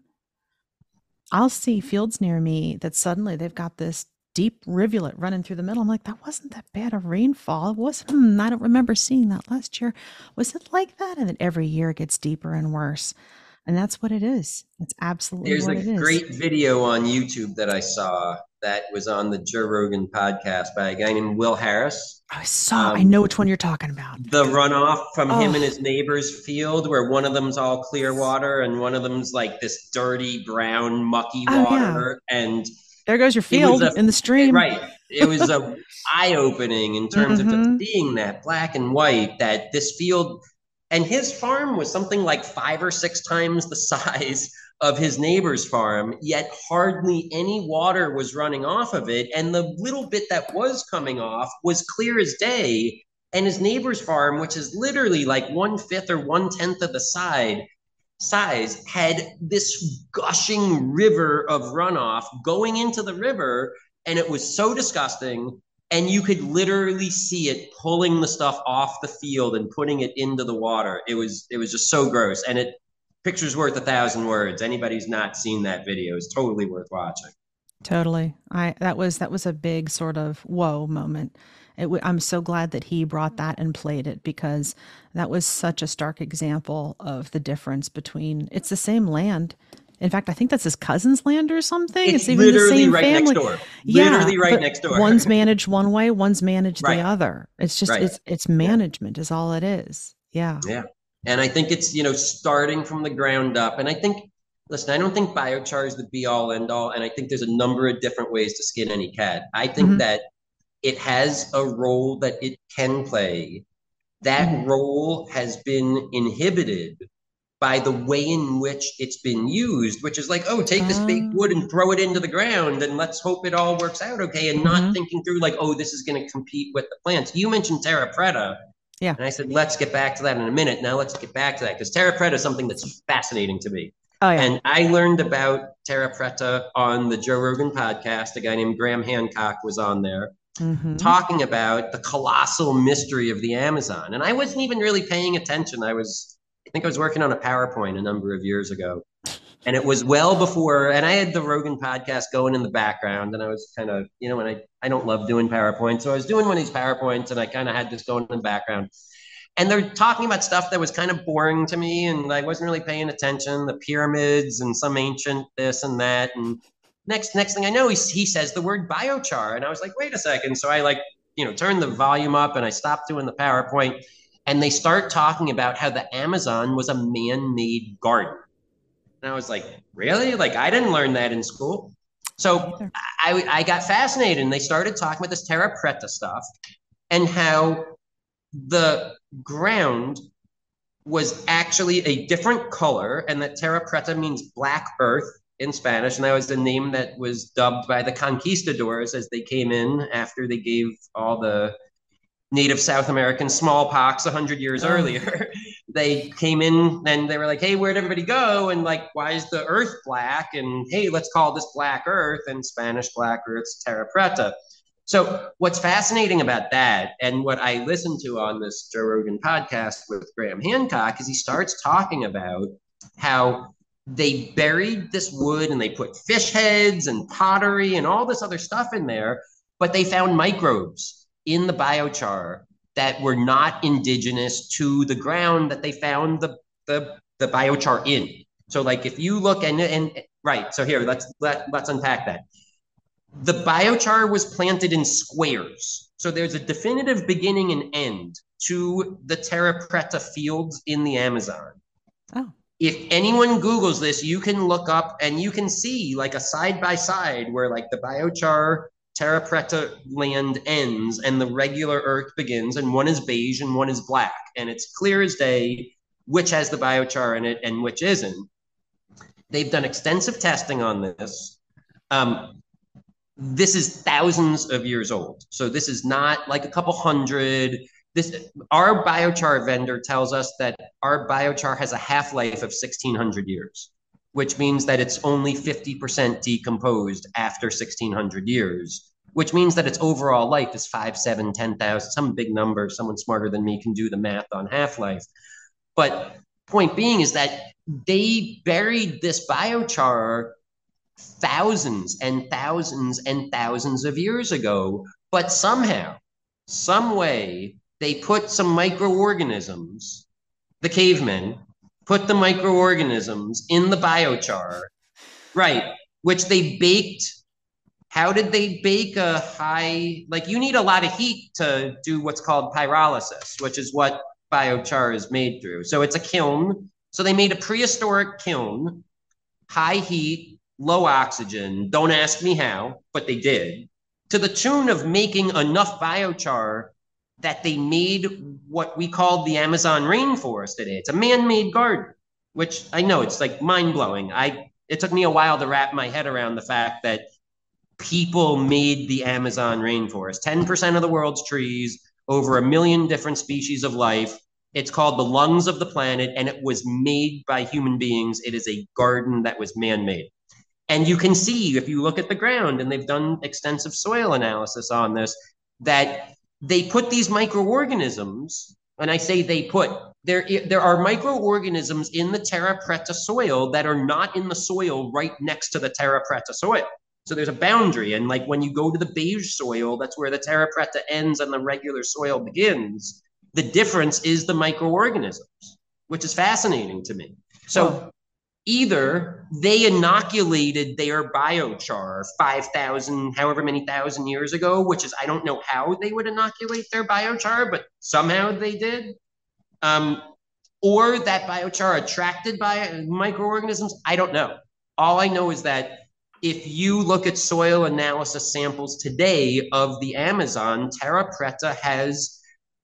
I'll see fields near me that suddenly they've got this deep rivulet running through the middle. I'm like, that wasn't that bad of rainfall. It was, hmm, I don't remember seeing that last year. Was it like that? And then every year it gets deeper and worse. And that's what it is. That's absolutely There's a what it is. great video on YouTube that I saw that was on the Joe Rogan podcast by a guy named Will Harris. I saw, I Um, know which one you're talking about. the runoff from him and Oh, his neighbor's field, where one of them's all clear water and one of them's like this dirty brown mucky oh yeah. water, and There goes your it was field a in the stream. right. It was a eye opening in terms of just Mm-hmm. seeing that black and white, that this field, and his farm was something like five or six times the size of his neighbor's farm, yet hardly any water was running off of it. And the little bit that was coming off was clear as day. And his neighbor's farm, which is literally like one fifth or one tenth of the side size, had this gushing river of runoff going into the river, and it was so disgusting. And you could literally see it pulling the stuff off the field and putting it into the water. It was it was just so gross. And it picture's worth a thousand words. Anybody who's not seen that video is totally worth watching. Totally. I that was that was a big sort of whoa moment. It w- I'm so glad that he brought that and played it because that was such a stark example of the difference between it's the same land. In fact, I think that's his cousin's land or something. It's It's even the literally same right next family. door. Yeah, Literally right but next door. one's managed one way, one's managed the Right. other. It's just Right. it's it's Yeah. management is all it is. Yeah. Yeah. And I think it's, you know, starting from the ground up. And I think, listen, I don't think biochar is the be all end all. And I think there's a number of different ways to skin any cat. I think Hmm. that it has a role that it can play. That Hmm. role has been inhibited by the way in which it's been used, which is like, oh, take this big Oh. wood and throw it into the ground and let's hope it all works out okay. And not Hmm. thinking through, like, oh, this is going to compete with the plants. You mentioned Terra Preta. Yeah. And I said, let's get back to that in a minute. Now let's get back to that because Terra Preta is something that's fascinating to me. Oh yeah. And I learned about Terra Preta on the Joe Rogan podcast. A guy named Graham Hancock was on there Hmm. talking about the colossal mystery of the Amazon. And I wasn't even really paying attention. I was, I think I was working on a PowerPoint a number of years ago. And it was well before, and I had the Rogan podcast going in the background. And I was kind of, you know, and I, I don't love doing PowerPoint. So I was doing one of these PowerPoints and I kind of had this going in the background. And they're talking about stuff that was kind of boring to me. And I wasn't really paying attention, the pyramids and some ancient this and that. And next, next thing I know, he, he says the word biochar. And I was like, wait a second. So I like, you know, turned the volume up and I stopped doing the PowerPoint. And they start talking about how the Amazon was a man-made garden. And I was like, really? Like, I didn't learn that in school. So I, I got fascinated and they started talking about this terra preta stuff and how the ground was actually a different color and that terra preta means black earth in Spanish. And that was the name that was dubbed by the conquistadors as they came in after they gave all the native South American smallpox a hundred years Oh. earlier. They came in and they were like, hey, where'd everybody go? And like, why is the earth black? And hey, let's call this black earth. And Spanish black earth's terra preta. So what's fascinating about that and what I listened to on this Joe Rogan podcast with Graham Hancock is he starts talking about how they buried this wood and they put fish heads and pottery and all this other stuff in there, but they found microbes in the biochar that were not indigenous to the ground that they found the the, the biochar in. So like if you look and and right, so here let's let, let's unpack that. The biochar was planted in squares. So there's a definitive beginning and end to the terra preta fields in the Amazon. Oh. If anyone Googles this, you can look up and you can see like a side by side where like the biochar terra preta land ends and the regular earth begins, and one is beige and one is black. And it's clear as day which has the biochar in it and which isn't. They've done extensive testing on this. Um, this is thousands of years old. So this is not like a couple hundred. This, our biochar vendor tells us that our biochar has a half-life of sixteen hundred years, which means that it's only fifty percent decomposed after sixteen hundred years, which means that its overall life is five, seven, ten thousand, some big number. Someone smarter than me can do the math on half-life. But point being is that they buried this biochar thousands and thousands and thousands of years ago, but somehow, some way, they put some microorganisms, the cavemen, put the microorganisms in the biochar, right, which they baked. How did they bake a high, like you need a lot of heat to do what's called pyrolysis, which is what biochar is made through. So it's a kiln. So they made a prehistoric kiln, high heat, low oxygen. Don't ask me how, but they did, to the tune of making enough biochar that they made what we call the Amazon rainforest today. It's a man-made garden, which I know it's like mind-blowing. I it took me a while to wrap my head around the fact that people made the Amazon rainforest. ten percent of the world's trees, over a million different species of life. It's called the lungs of the planet, and it was made by human beings. It is a garden that was man-made. And you can see, if you look at the ground, and they've done extensive soil analysis on this, that they put these microorganisms, and I say they put, there, there are microorganisms in the terra preta soil that are not in the soil right next to the terra preta soil. So there's a boundary. And like when you go to the beige soil, that's where the terra preta ends and the regular soil begins. The difference is the microorganisms, which is fascinating to me. So oh. Either they inoculated their biochar five thousand, however many thousand years ago, which is, I don't know how they would inoculate their biochar, but somehow they did. Um, or that biochar attracted by microorganisms, I don't know. All I know is that if you look at soil analysis samples today of the Amazon, terra preta has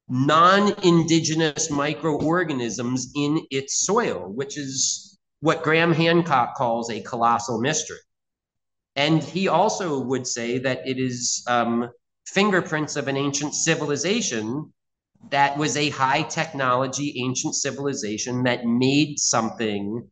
non-indigenous microorganisms in its soil, which is what Graham Hancock calls a colossal mystery. And he also would say that it is um, fingerprints of an ancient civilization that was a high technology ancient civilization that made something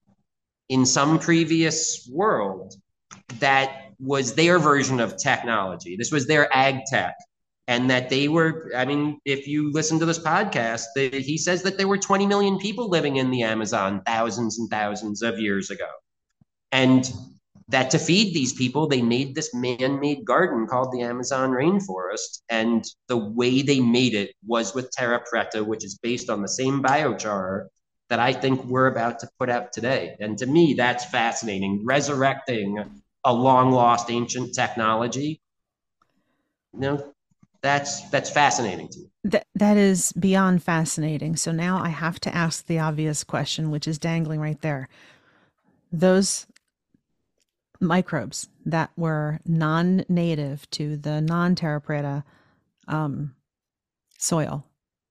in some previous world that was their version of technology. This was their ag tech. And that they were, I mean, if you listen to this podcast, they, he says that there were twenty million people living in the Amazon thousands and thousands of years ago. And that to feed these people, they made this man-made garden called the Amazon rainforest. And the way they made it was with terra preta, which is based on the same biochar that I think we're about to put out today. And to me, that's fascinating. Resurrecting a long-lost ancient technology. You know, That's that's fascinating to me. That that is beyond fascinating. So now I have to ask the obvious question, which is dangling right there. Those microbes that were non-native to the non-terra preta um, soil,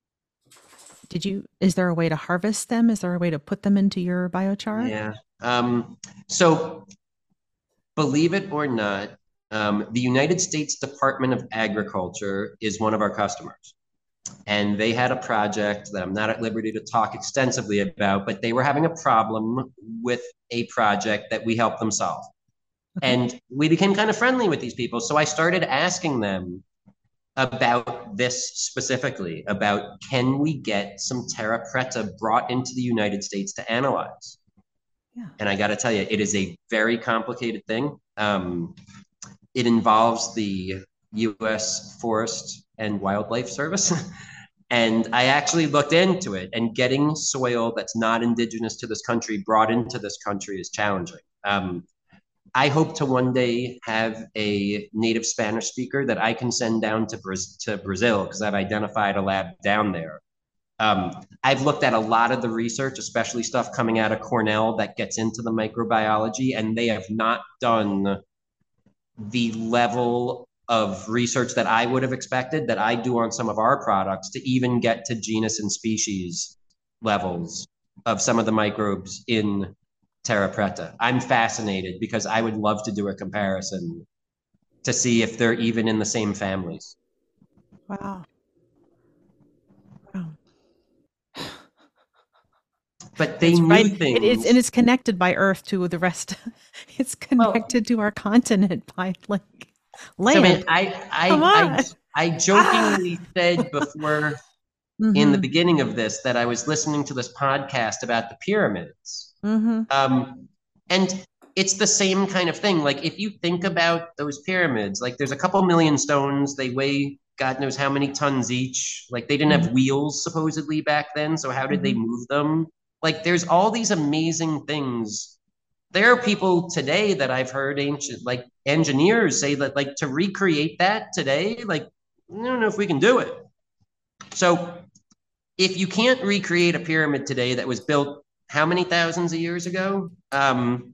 did you? Is there a way to harvest them? Is there a way to put them into your biochar? Yeah. Um, so, believe it or not, Um, the United States Department of Agriculture is one of our customers. And they had a project that I'm not at liberty to talk extensively about, but they were having a problem with a project that we helped them solve. Okay. And we became kind of friendly with these people. So I started asking them about this specifically, about can we get some terra preta brought into the United States to analyze? Yeah. And I got to tell you, it is a very complicated thing. Um, It involves the U S Forest and Wildlife Service. And I actually looked into it, and getting soil that's not indigenous to this country brought into this country is challenging. Um, I hope to one day have a native Spanish speaker that I can send down to, Braz- to Brazil because I've identified a lab down there. Um, I've looked at a lot of the research, especially stuff coming out of Cornell that gets into the microbiology, and they have not done the level of research that I would have expected that I do on some of our products to even get to genus and species levels of some of the microbes in Terra Preta. I'm fascinated because I would love to do a comparison to see if they're even in the same families. Wow. Wow. But they It's knew right. It is, and things. it's connected by Earth to the rest. It's Well, connected to our continent by like so man, land. I Come I I on. I Ah. jokingly said before in the Mm-hmm. beginning of this that I was listening to this podcast about the pyramids. Mm-hmm. Um, and it's the same kind of thing. Like if you think about those pyramids, like there's a couple million stones, they weigh God knows how many tons each. Like they didn't have Mm-hmm. wheels supposedly back then, so how did they Mm-hmm. move them? Like there's all these amazing things. There are people today that I've heard ancient like engineers say that like to recreate that today, like I don't know if we can do it. So if you can't recreate a pyramid today that was built how many thousands of years ago? Um,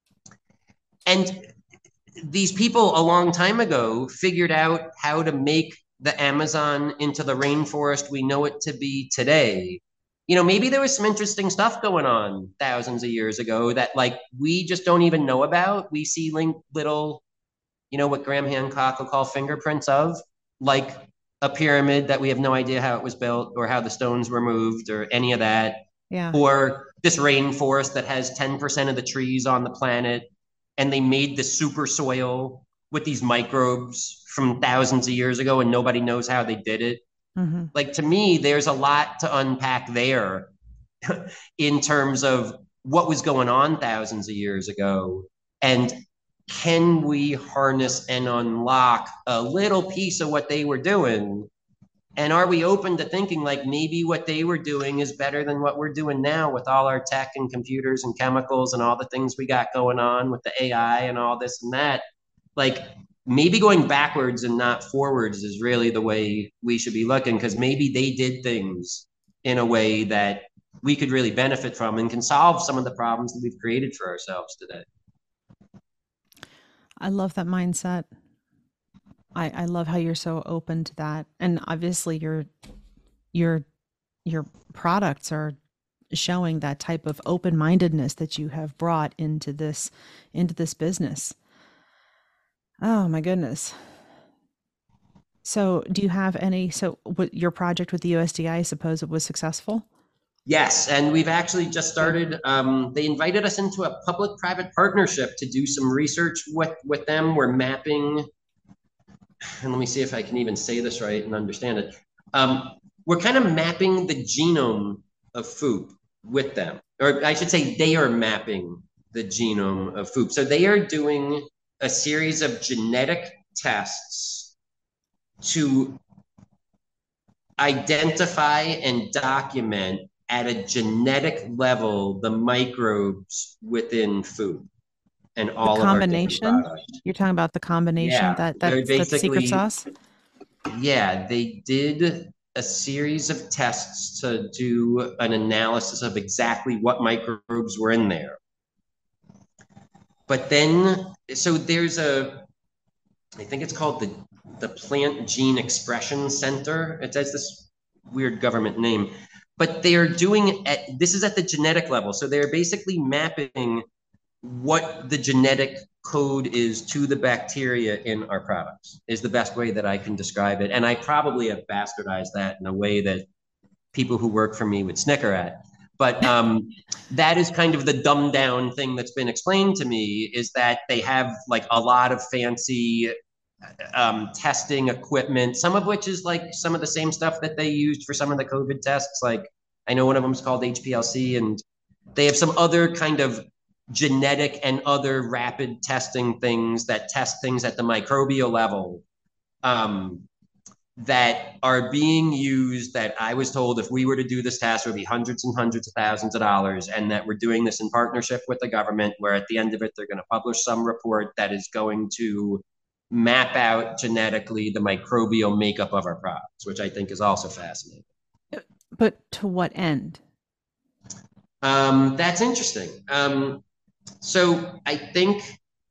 and these people a long time ago figured out how to make the Amazon into the rainforest we know it to be today. You know, maybe there was some interesting stuff going on thousands of years ago that like we just don't even know about. We see link little, you know, what Graham Hancock will call fingerprints of, like a pyramid that we have no idea how it was built or how the stones were moved or any of that, Yeah. or this rainforest that has ten percent of the trees on the planet and they made the super soil with these microbes from thousands of years ago and nobody knows how they did it. Mm-hmm. Like to me, there's a lot to unpack there in terms of what was going on thousands of years ago and can we harness and unlock a little piece of what they were doing? And are we open to thinking like maybe what they were doing is better than what we're doing now with all our tech and computers and chemicals and all the things we got going on with the A I and all this and that? Like maybe going backwards and not forwards is really the way we should be looking because maybe they did things in a way that we could really benefit from and can solve some of the problems that we've created for ourselves today. I love that mindset. I, I love how you're so open to that. And obviously your your your products are showing that type of open-mindedness that you have brought into this into this business. Oh my goodness. So, do you have any so what your project with the U S D A, I I suppose it was successful? Yes, and we've actually just Good. started. Um, they invited us into a public-private partnership to do some research with with them. We're mapping, and let me see if I can even say this right and understand it. Um, we're kind of mapping the genome of food with them, or I should say, they are mapping the genome of food. So they are doing a series of genetic tests to identify and document at a genetic level the microbes within food and The all of our different combination? products. You're talking about the combination Yeah, that they're that's that's the secret basically, sauce? yeah, they did a series of tests to do an analysis of exactly what microbes were in there. But then, so there's a, I think it's called the the Plant Gene Expression Center. It has this weird government name, but they're doing at this is at the genetic level. So they're basically mapping what the genetic code is to the bacteria in our products is the best way that I can describe it. And I probably have bastardized that in a way that people who work for me would snicker at. But um, that is kind of the dumbed down thing that's been explained to me is that they have like a lot of fancy um, testing equipment, some of which is like some of the same stuff that they used for some of the COVID tests. Like I know one of them is called H P L C, and they have some other kind of genetic and other rapid testing things that test things at the microbial level. Um, that are being used that I was told if we were to do this task, it would be hundreds and hundreds of thousands of dollars, and that we're doing this in partnership with the government, where at the end of it, they're going to publish some report that is going to map out genetically the microbial makeup of our products, which I think is also fascinating. But to what end? Um, that's interesting. Um, so I think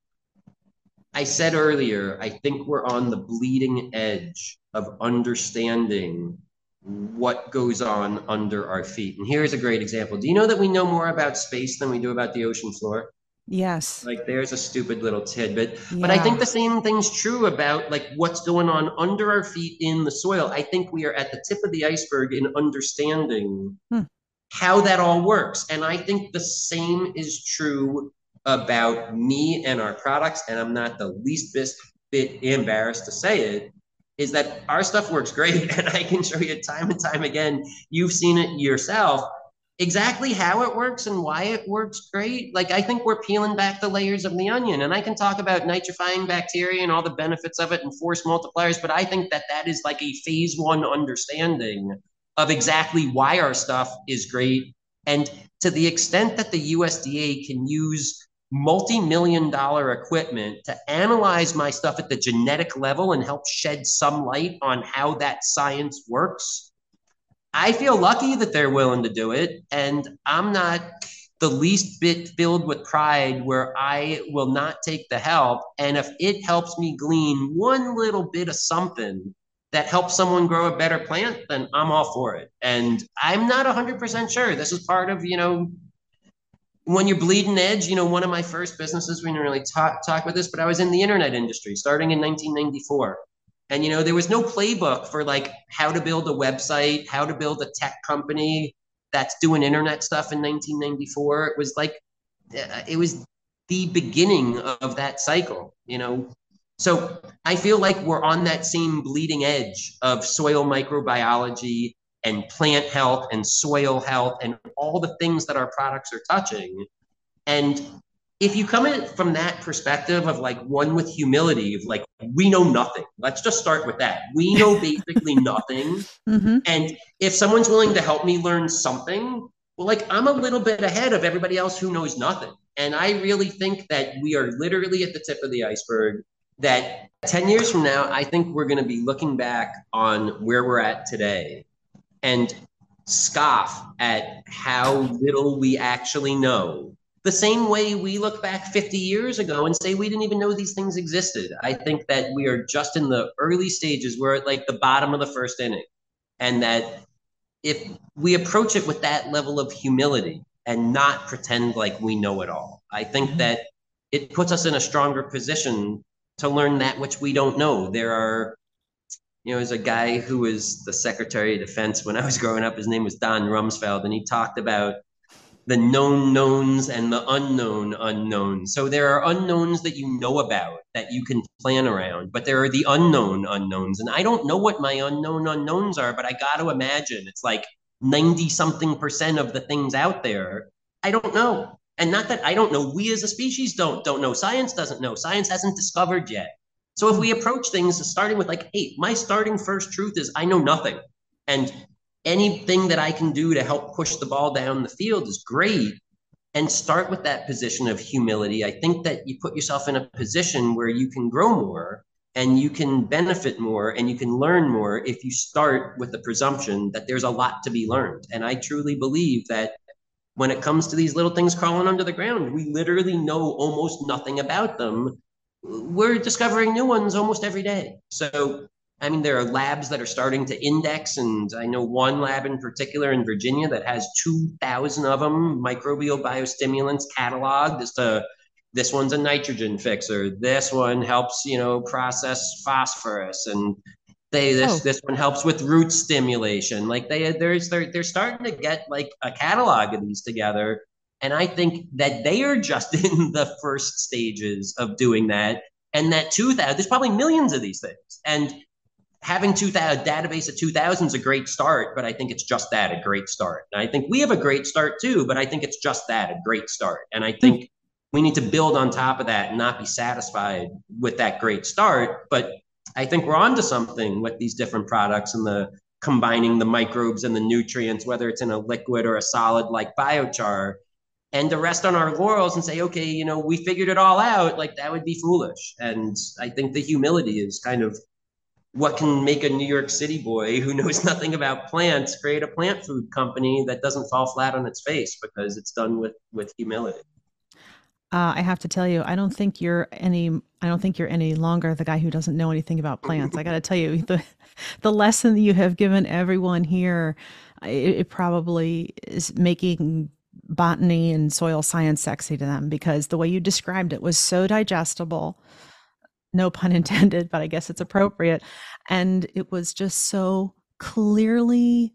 I said earlier, I think we're on the bleeding edge of understanding what goes on under our feet. And here's a great example. Do you know that we know more about space than we do about the ocean floor? Yes. Like there's a stupid little tidbit, but I Yeah. think the same thing's true about like what's going on under our feet in the soil. I think we are at the tip of the iceberg in understanding Hmm. how that all works. And I think the same is true about me and our products. And I'm not the least bit, bit embarrassed to say it, is that our stuff works great. And I can show you time and time again. You've seen it yourself, exactly how it works and why it works great. Like I think we're peeling back the layers of the onion, and I can talk about nitrifying bacteria and all the benefits of it and force multipliers, but I think that that is like a phase one understanding of exactly why our stuff is great. And to the extent that the U S D A can use multi-million dollar equipment to analyze my stuff at the genetic level and help shed some light on how that science works, I feel lucky that they're willing to do it. And I'm not the least bit filled with pride where I will not take the help. And if it helps me glean one little bit of something that helps someone grow a better plant, then I'm all for it. And I'm not one hundred percent sure. This is part of, you know, when you're bleeding edge, you know, one of my first businesses, we didn't really talk, talk about this, but I was in the internet industry starting in nineteen ninety-four. And, you know, there was no playbook for like how to build a website, how to build a tech company that's doing internet stuff in nineteen ninety-four. It was like, uh, it was the beginning of that cycle, you know? So I feel like we're on that same bleeding edge of soil microbiology and plant health and soil health and all the things that our products are touching. And if you come in from that perspective of like one with humility, of like, we know nothing. Let's just start with that. We know basically nothing. Mm-hmm. And if someone's willing to help me learn something, well, like I'm a little bit ahead of everybody else who knows nothing. And I really think that we are literally at the tip of the iceberg, that ten years from now, I think we're going to be looking back on where we're at today and scoff at how little we actually know. The same way we look back fifty years ago and say we didn't even know these things existed. I think that we are just in the early stages. We're at like the bottom of the first inning. And that if we approach it with that level of humility and not pretend like we know it all, I think Mm-hmm. that it puts us in a stronger position to learn that which we don't know. There are, you know, there's a guy who was the Secretary of Defense when I was growing up. His name was Don Rumsfeld, and he talked about the known knowns and the unknown unknowns. So there are unknowns that you know about that you can plan around, but there are the unknown unknowns. And I don't know what my unknown unknowns are, but I got to imagine it's like ninety something percent of the things out there. I don't know. And not that I don't know, we as a species don't don't know. Science doesn't know. Science hasn't discovered yet. So if we approach things starting with like, hey, my starting first truth is I know nothing. And anything that I can do to help push the ball down the field is great. And start with that position of humility. I think that you put yourself in a position where you can grow more and you can benefit more and you can learn more if you start with the presumption that there's a lot to be learned. And I truly believe that when it comes to these little things crawling under the ground, we literally know almost nothing about them. We're discovering new ones almost every day. So I mean, there are labs that are starting to index, and I know one lab in particular in Virginia that has two thousand of them, microbial biostimulants cataloged as to this one's a nitrogen fixer. This one helps, you know, process phosphorus, and they this Oh, this one helps with root stimulation. Like they there's they're they're starting to get like a catalog of these together, and I think that they are just in the first stages of doing that. And that two thousand, there's probably millions of these things, and having two thousand database of two thousand is a great start, but I think it's just that, a great start. And I think we have a great start too, but I think it's just that, a great start. And I hmm. think we need to build on top of that and not be satisfied with that great start, but I think we're onto something with these different products and the combining the microbes and the nutrients, whether it's in a liquid or a solid like biochar, and to rest on our laurels and say, okay, you know, we figured it all out, like that would be foolish. And I think the humility is kind of what can make a New York City boy who knows nothing about plants create a plant food company that doesn't fall flat on its face because it's done with with humility. Uh, I have to tell you, I don't think you're any. I don't think you're any longer the guy who doesn't know anything about plants. I got to tell you, the the lesson that you have given everyone here, it, it probably is making botany and soil science sexy to them because the way you described it was so digestible. No pun intended, but I guess it's appropriate, and it was just so clearly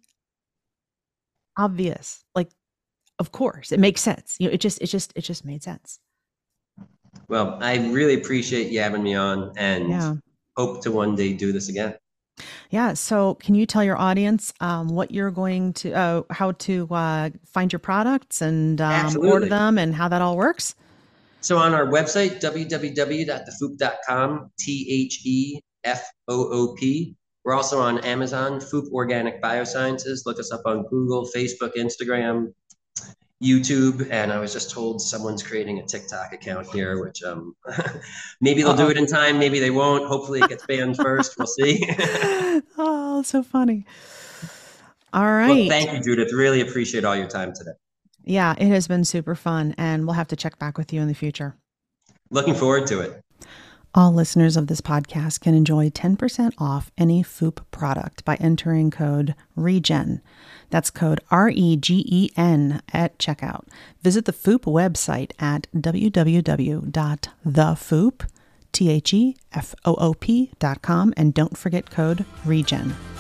obvious. Like, of course, it makes sense. You know, it just, it just, it just made sense. Well, I really appreciate you having me on and Yeah. hope to one day do this again. Yeah. So, can you tell your audience um, what you're going to, uh, how to uh, find your products and um, order Absolutely. them and how that all works? So on our website, w w w dot the foop dot com, T H E F O O P. We're also on Amazon, Foop Organic Biosciences. Look us up on Google, Facebook, Instagram, YouTube. And I was just told someone's creating a TikTok account here, which um, maybe they'll do Uh it in time, maybe they won't. Hopefully it gets banned first. We'll see. oh. Oh, so funny. All Well, right. thank you, Judith. Really appreciate all your time today. Yeah, it has been super fun, and we'll have to check back with you in the future. Looking forward to it. All listeners of this podcast can enjoy ten percent off any Foop product by entering code REGEN. That's code R E G E N at checkout. Visit the Foop website at w w w dot the foop, T H E F O O P dot com, and don't forget code REGEN.